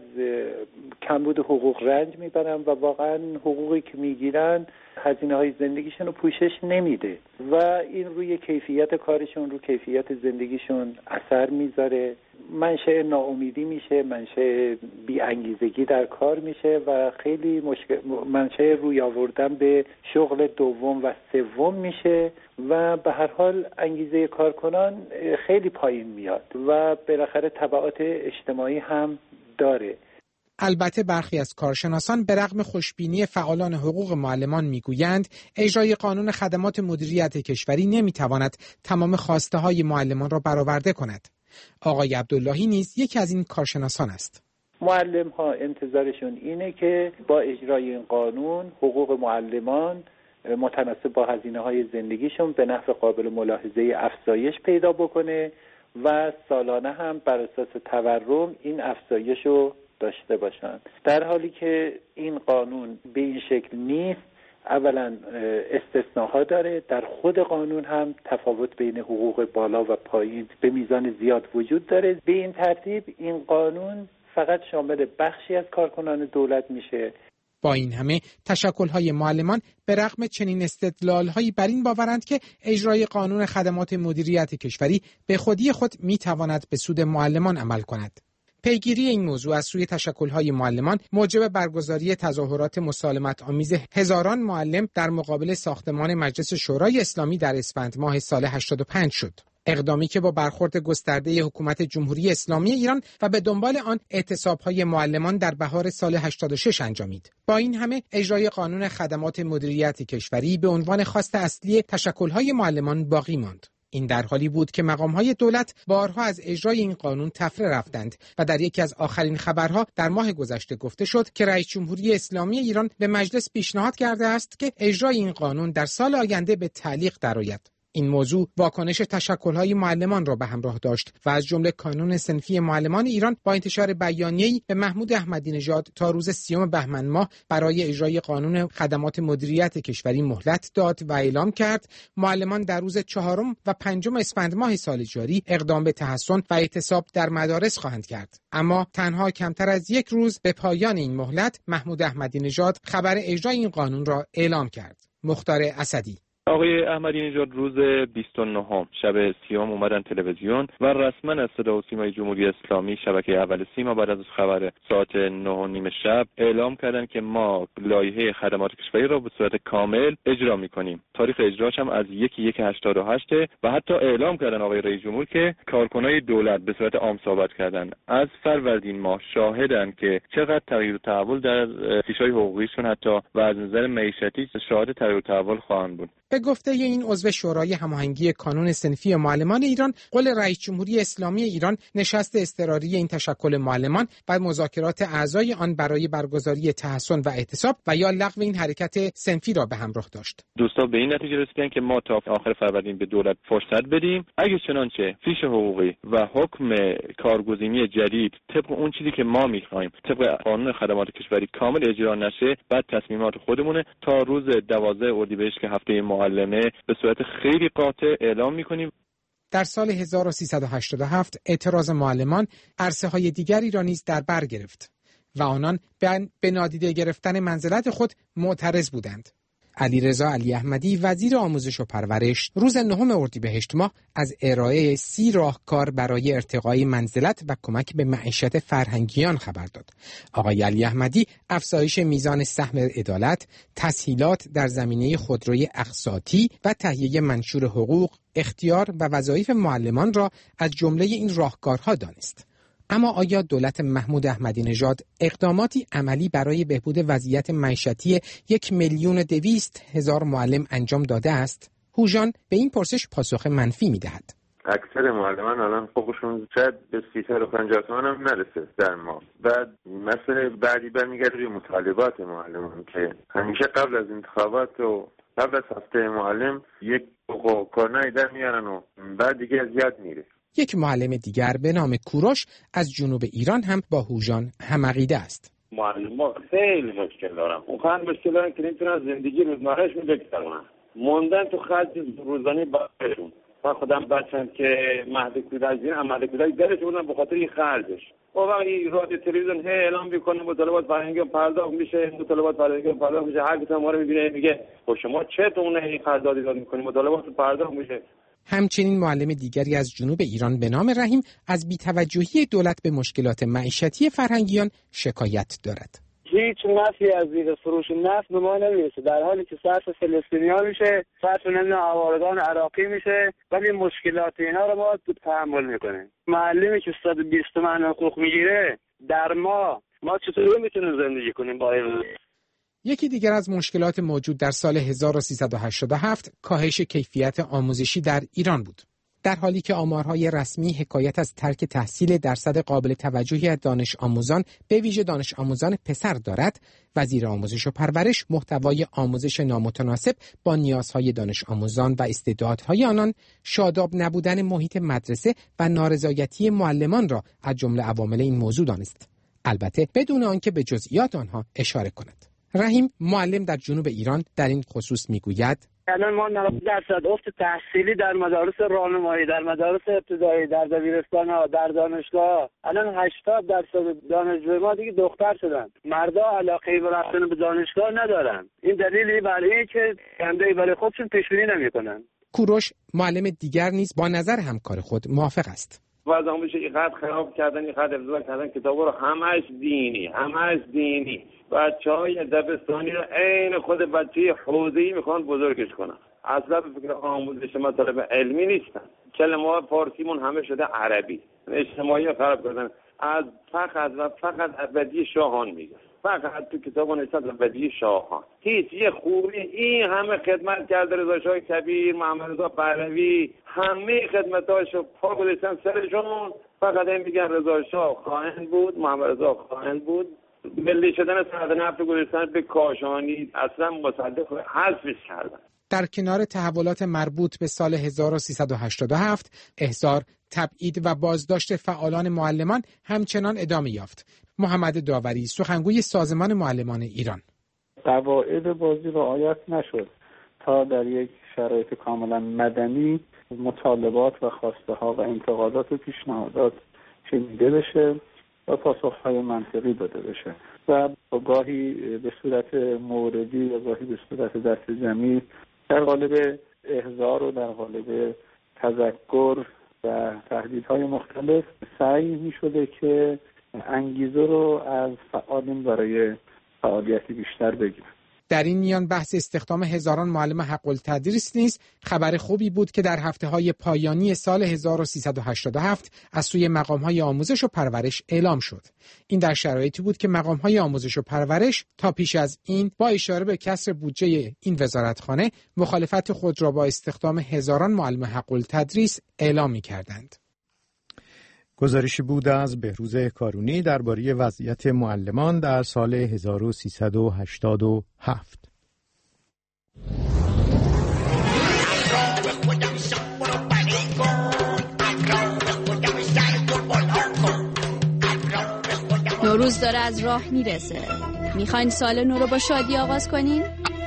کمبود حقوق رنج میبرن و واقعا حقوقی که میگیرن هزینه های زندگیشون رو پوشش نمیده و این روی کیفیت کارشون، رو کیفیت زندگیشون اثر میذاره. منشأ ناامیدی میشه، منشأ بی‌انگیزگی در کار میشه و خیلی مشکل منشأ روی آوردن به شغل دوم و سوم میشه و به هر حال انگیزه کارکنان خیلی پایین میاد و بالاخره تبعات اجتماعی هم داره. البته برخی از کارشناسان به رغم خوشبینی فعالان حقوق معلمان میگویند اجرای قانون خدمات مدیریت کشوری نمیتواند تمام خواسته های معلمان را برآورده کند. آقای عبداللهی نیز یکی از این کارشناسان است. معلم ها انتظارشون اینه که با اجرای این قانون حقوق معلمان متناسب با هزینه های زندگیشون به نحو قابل ملاحظه افزایش پیدا بکنه و سالانه هم بر اساس تورم این افزایش رو داشته باشند. در حالی که این قانون به این شکل نیست، اولا استثناها داره، در خود قانون هم تفاوت بین حقوق بالا و پایین به میزان زیاد وجود داره. به این ترتیب این قانون فقط شامل بخشی از کارکنان دولت میشه. با این همه تشکل‌های معلمان به رغم چنین استدلال‌هایی بر این باورند که اجرای قانون خدمات مدیریت کشوری به خودی خود می‌تواند به سود معلمان عمل کند. پیگیری این موضوع از سوی تشکل‌های معلمان موجب برگزاری تظاهرات مسالمت‌آمیز هزاران معلم در مقابل ساختمان مجلس شورای اسلامی در اسفند ماه سال هشتاد و پنج شد. اقدامی که با برخورد گسترده حکومت جمهوری اسلامی ایران و به دنبال آن اعتصاب‌های معلمان در بهار سال هشتاد و شش انجامید. با این همه اجرای قانون خدمات مدیریت کشوری به عنوان خواست اصلی تشکل‌های معلمان باقی ماند. این در حالی بود که مقام‌های دولت بارها از اجرای این قانون تفره رفتند و در یکی از آخرین خبرها در ماه گذشته گفته شد که رئیس جمهوری اسلامی ایران به مجلس پیشنهاد کرده است که اجرای این قانون در سال آینده به تعلیق درآید. این موضوع واکنش تشکل‌های معلمان را به همراه داشت و از جمله کانون صنفی معلمان ایران با انتشار بیانیه‌ای به محمود احمدی نژاد تا روز سیوم بهمن ماه برای اجرای قانون خدمات مدیریت کشوری مهلت داد و اعلام کرد معلمان در روز چهارم و پنجم اسفند ماه سال جاری اقدام به تحصن و اعتصاب در مدارس خواهند کرد. اما تنها کمتر از یک روز به پایان این مهلت محمود احمدی نژاد خبر اجرای این قانون را اعلام کرد. مختار اسدی. آقای احمدی نژاد روز بیست و نهم شب سیام اومدن تلویزیون و رسما از صدا و سیمای جمهوری اسلامی شبکه اول سیما بعد از خبر ساعت نه و نیم شب اعلام کردن که ما لایحه خدمات کشوری را به صورت کامل اجرا می‌کنیم. تاریخ اجراش هم از یک یک هشتاد و هشت و حتی اعلام کردن آقای رئیس جمهور که کارکنای دولت به صورت عام صحبت کردن از فروردین ماه شاهدن که چقدر تغییر و تحول در فیش‌های حقوقیشون حتی و از نظر معیشتی شاهد تغییر و تحول خواهند بود. به گفته این عضو شورای هماهنگی کانون صنفی معلمان ایران، قول رئیس جمهوری اسلامی ایران نشست اضطراری این تشکل معلمان و مذاکرات اعضای آن برای برگزاری تحصن و اعتصاب و یا لغو این حرکت صنفی را به همراه داشت. دوستان به این نتیجه رسیدن که ما تا آخر فروردین به دولت فرصت بدیم، اگه چنانچه فیش حقوقی و حکم کارگزینی جدید طبق اون چیزی که ما می‌خوایم طبق قانون خدمات کشوری کامل اجرا نشه، بعد تصمیمات خودمونه تا روز دوازده اردیبهشت که هفته معلمه به صورت خیلی قاطع اعلام می‌کنیم. در سال هزار و سیصد و هشتاد و هفت اعتراض معلمان عرصه‌های دیگری را نیز در بر گرفت و آنان به نادیده گرفتن منزلت خود معترض بودند. علیرضا علی احمدی وزیر آموزش و پرورش روز نهم اردیبهشت ماه از ارائه سی راهکار برای ارتقای منزلت و کمک به معیشت فرهنگیان خبر داد. آقای علی احمدی افزایش میزان سهم عدالت، تسهیلات در زمینه خودروی اقساطی و تهیه منشور حقوق، اختیار و وظایف معلمان را از جمله این راهکارها دانست. اما آیا دولت محمود احمدی نژاد اقداماتی عملی برای بهبود وضعیت معیشتی یک میلیون دویست هزار معلم انجام داده است؟ هوژان به این پرسش پاسخ منفی می‌دهد. اکثر معلمان الان حقوقشون شاید به سیصد و پنجاه تومن هم نرسه در ماه. بعد مسئله بعدی برمیگرده به مطالبات معلمان که همیشه قبل از انتخابات و قبل از هفته معلم یک حقوق کارنامه در میارن و بعد دیگه از یاد میره. یک معلم دیگر به نام کوروش از جنوب ایران هم با هوژان هم عقیده است. معلمان خیلی مشکل دارن. اونقدر مشکل دارن که نمیتونن زندگی روزمرهشون بگذرونن. موندن تو خرج روزانه بچه‌شون. من خودم بچه‌ام که مهد کودک زیر مهد کودک درش بودن به خاطر این خرجش. و وقتی رادیو تلویزیون هی اعلام میکنه مطالبات فرهنگی پرداخت میشه، مطالبات فرهنگی پرداخت میشه، هر کسی ما رو میبینه میگه خب شما چطور این قراردادی داد میکنید، مطالبات پرداخت میشه. همچنین معلم دیگری از جنوب ایران به نام رحیم از بی‌توجهی دولت به مشکلات معیشتی فرهنگیان شکایت دارد. هیچ نفعی از زیر فروش نفت به ما نمیرسه، در حالی که صرف فلسطینی‌ها میشه، صرف نمیدونم آوارگان عراقی میشه، ولی مشکلات اینا رو ما تحمل میکنیم. معلمی که صد و بیست تومن حقوق میگیره در ما ما چطور میتونیم زندگی کنیم با این؟ یکی دیگر از مشکلات موجود در سال هزار و سیصد و هشتاد و هفت کاهش کیفیت آموزشی در ایران بود. در حالی که آمارهای رسمی حکایت از ترک تحصیل درصد قابل توجهی از دانش آموزان به ویژه دانش آموزان پسر دارد، وزیر آموزش و پرورش محتوای آموزش نامتناسب با نیازهای دانش آموزان و استعدادهای آنان، شاداب نبودن محیط مدرسه و نارضایتی معلمان را از جمله عوامل این موضوع دانست. البته بدون آنکه به جزئیات آنها اشاره کند. رحیم معلم در جنوب ایران در این خصوص میگوید: الان ما نود درصد افت تحصیلی در مدارس راهنمایی، در مدارس ابتدایی، در دبیرستان‌ها، در دانشگاه، الان هشتاد درصد دانشجوی ما دیگه دختر شدن. مردا علاقه به رفتن به دانشگاه ندارن. این دلیلی برای اینه که آینده‌ای برای خودشون پیش‌بینی نمی‌کنن. کوروش معلم دیگر نیز با نظر همکار خود موافق است. وضع آموزش اینقدر خراب کردن، اینقدر افزایش کردن کتابا رو همش دینی، همش دینی. بچه‌های دبستانی رو عین خود بچه حوزه‌ای میخوان بزرگش کنن. اصلا به فکر آموزش مطالب علمی نیستن. کلمات فارسیمون همه شده عربی. اجتماعی خراب کردن. از فقط و فقط ابدی شاهان میگه. فقط تو کتابون نوشتن ابدی شاهان. هیچ یه خوبی این همه خدمت کرده، رضا شاه کبیر، محمد رضا پهلوی، همه خدمتاشو پا گذاشتن سرشون. فقط این میگن رضا شاه خائن بود، محمد رضا خائن بود. ملی شدن صنعت نفت گذاشتن به کاشانی، اصلا مصدق حذفش کردن. در کنار تحولات مربوط به سال هزار و سیصد و هشتاد و هفت، احضار، تبعید و بازداشت فعالان معلمان همچنان ادامه یافت. محمد داوری، سخنگوی سازمان معلمان ایران: قواعد بازی رعایت نشد تا در یک شرایط کاملا مدنی مطالبات و خواسته ها و انتقادات و پیشنهادات شنیده بشه و پاسخهای منطقی داده بشه و گاهی به صورت موردی و گاهی به صورت دست جمعی در قالب احضار و در قالب تذکر و تهدیدهای مختلف سعی می شده که انگیزه رو از فعالین برای فعالیتی بیشتر بگیرن. در این میان بحث استخدام هزاران معلم حق التدریس نیز خبر خوبی بود که در هفته‌های پایانی سال هزار و سیصد و هشتاد و هفت از سوی مقام‌های آموزش و پرورش اعلام شد. این در شرایطی بود که مقام‌های آموزش و پرورش تا پیش از این با اشاره به کسر بودجه این وزارتخانه مخالفت خود را با استخدام هزاران معلم حق التدریس اعلام می‌کردند. گزارشی بود از بهروز کارونی درباره وضعیت معلمان در سال هزار و سیصد و هشتاد و هفت. نوروز داره از راه میرسه. میخواین سال نو رو با شادی آغاز کنین؟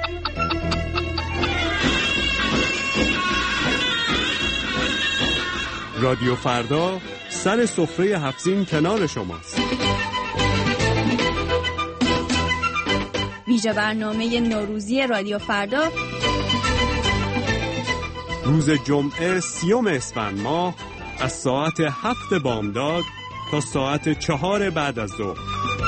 رادیو فردا سر سفره هفت‌سین کنار شماست. ویژه برنامه نوروزی رادیو فردا روز جمعه سیوم اسفند ماه از ساعت هفت بامداد تا ساعت چهار بعد از ظهر.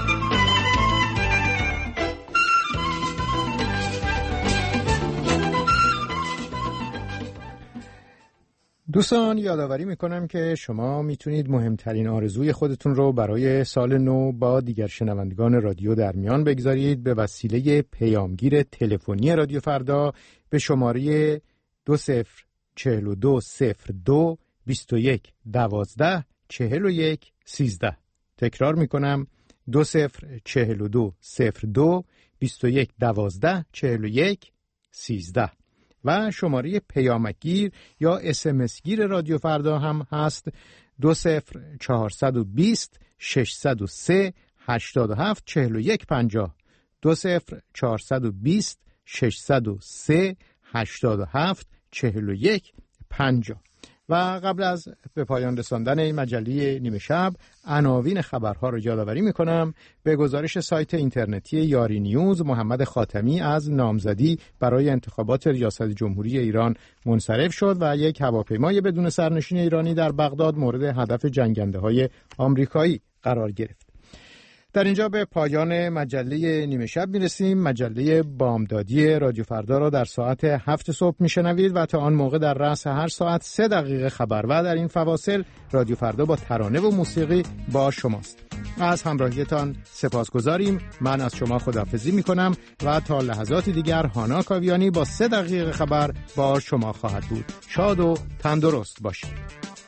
دوستان یادآوری میکنم که شما میتونید مهمترین آرزوی خودتون رو برای سال نو با دیگر شنوندگان رادیو در میان بگذارید به وسیله پیامگیر تلفنی رادیو فردا به شماره دو صفر چهل و دو صفر دو بیست و یک دوازده چهل و یک سیزده. تکرار میکنم دو صفر چهل و دو صفر دو بیست و یک دوازده چهل و یک سیزده. و شماره پیامگیر یا اسمس گیر رادیو فردا هم هست دو صفر چهارصد و بیست ششصد و سه هشتاد و هفت چهل و یک پنجاه. دو صفر چهارصد و بیست ششصد و سه هشتاد و هفت چهل و یک پنجاه. و قبل از به پایان رساندن این مجله نیمه شب عناوین خبرها رو یادآوری میکنم. به گزارش سایت اینترنتی یاری نیوز، محمد خاتمی از نامزدی برای انتخابات ریاست جمهوری ایران منصرف شد و یک هواپیمای بدون سرنشین ایرانی در بغداد مورد هدف جنگنده های آمریکایی قرار گرفت. در اینجا به پایان مجله نیمه شب میرسیم. مجله بامدادی رادیو فردا را در ساعت هفت صبح میشنوید و تا آن موقع در رأس هر ساعت سه دقیقه خبر و در این فواصل رادیو فردا با ترانه و موسیقی با شماست. از همراهیتان سپاسگزاریم. من از شما خداحافظی میکنم و تا لحظاتی دیگر هانا کاویانی با سه دقیقه خبر با شما خواهد بود. شاد و تندرست باشید.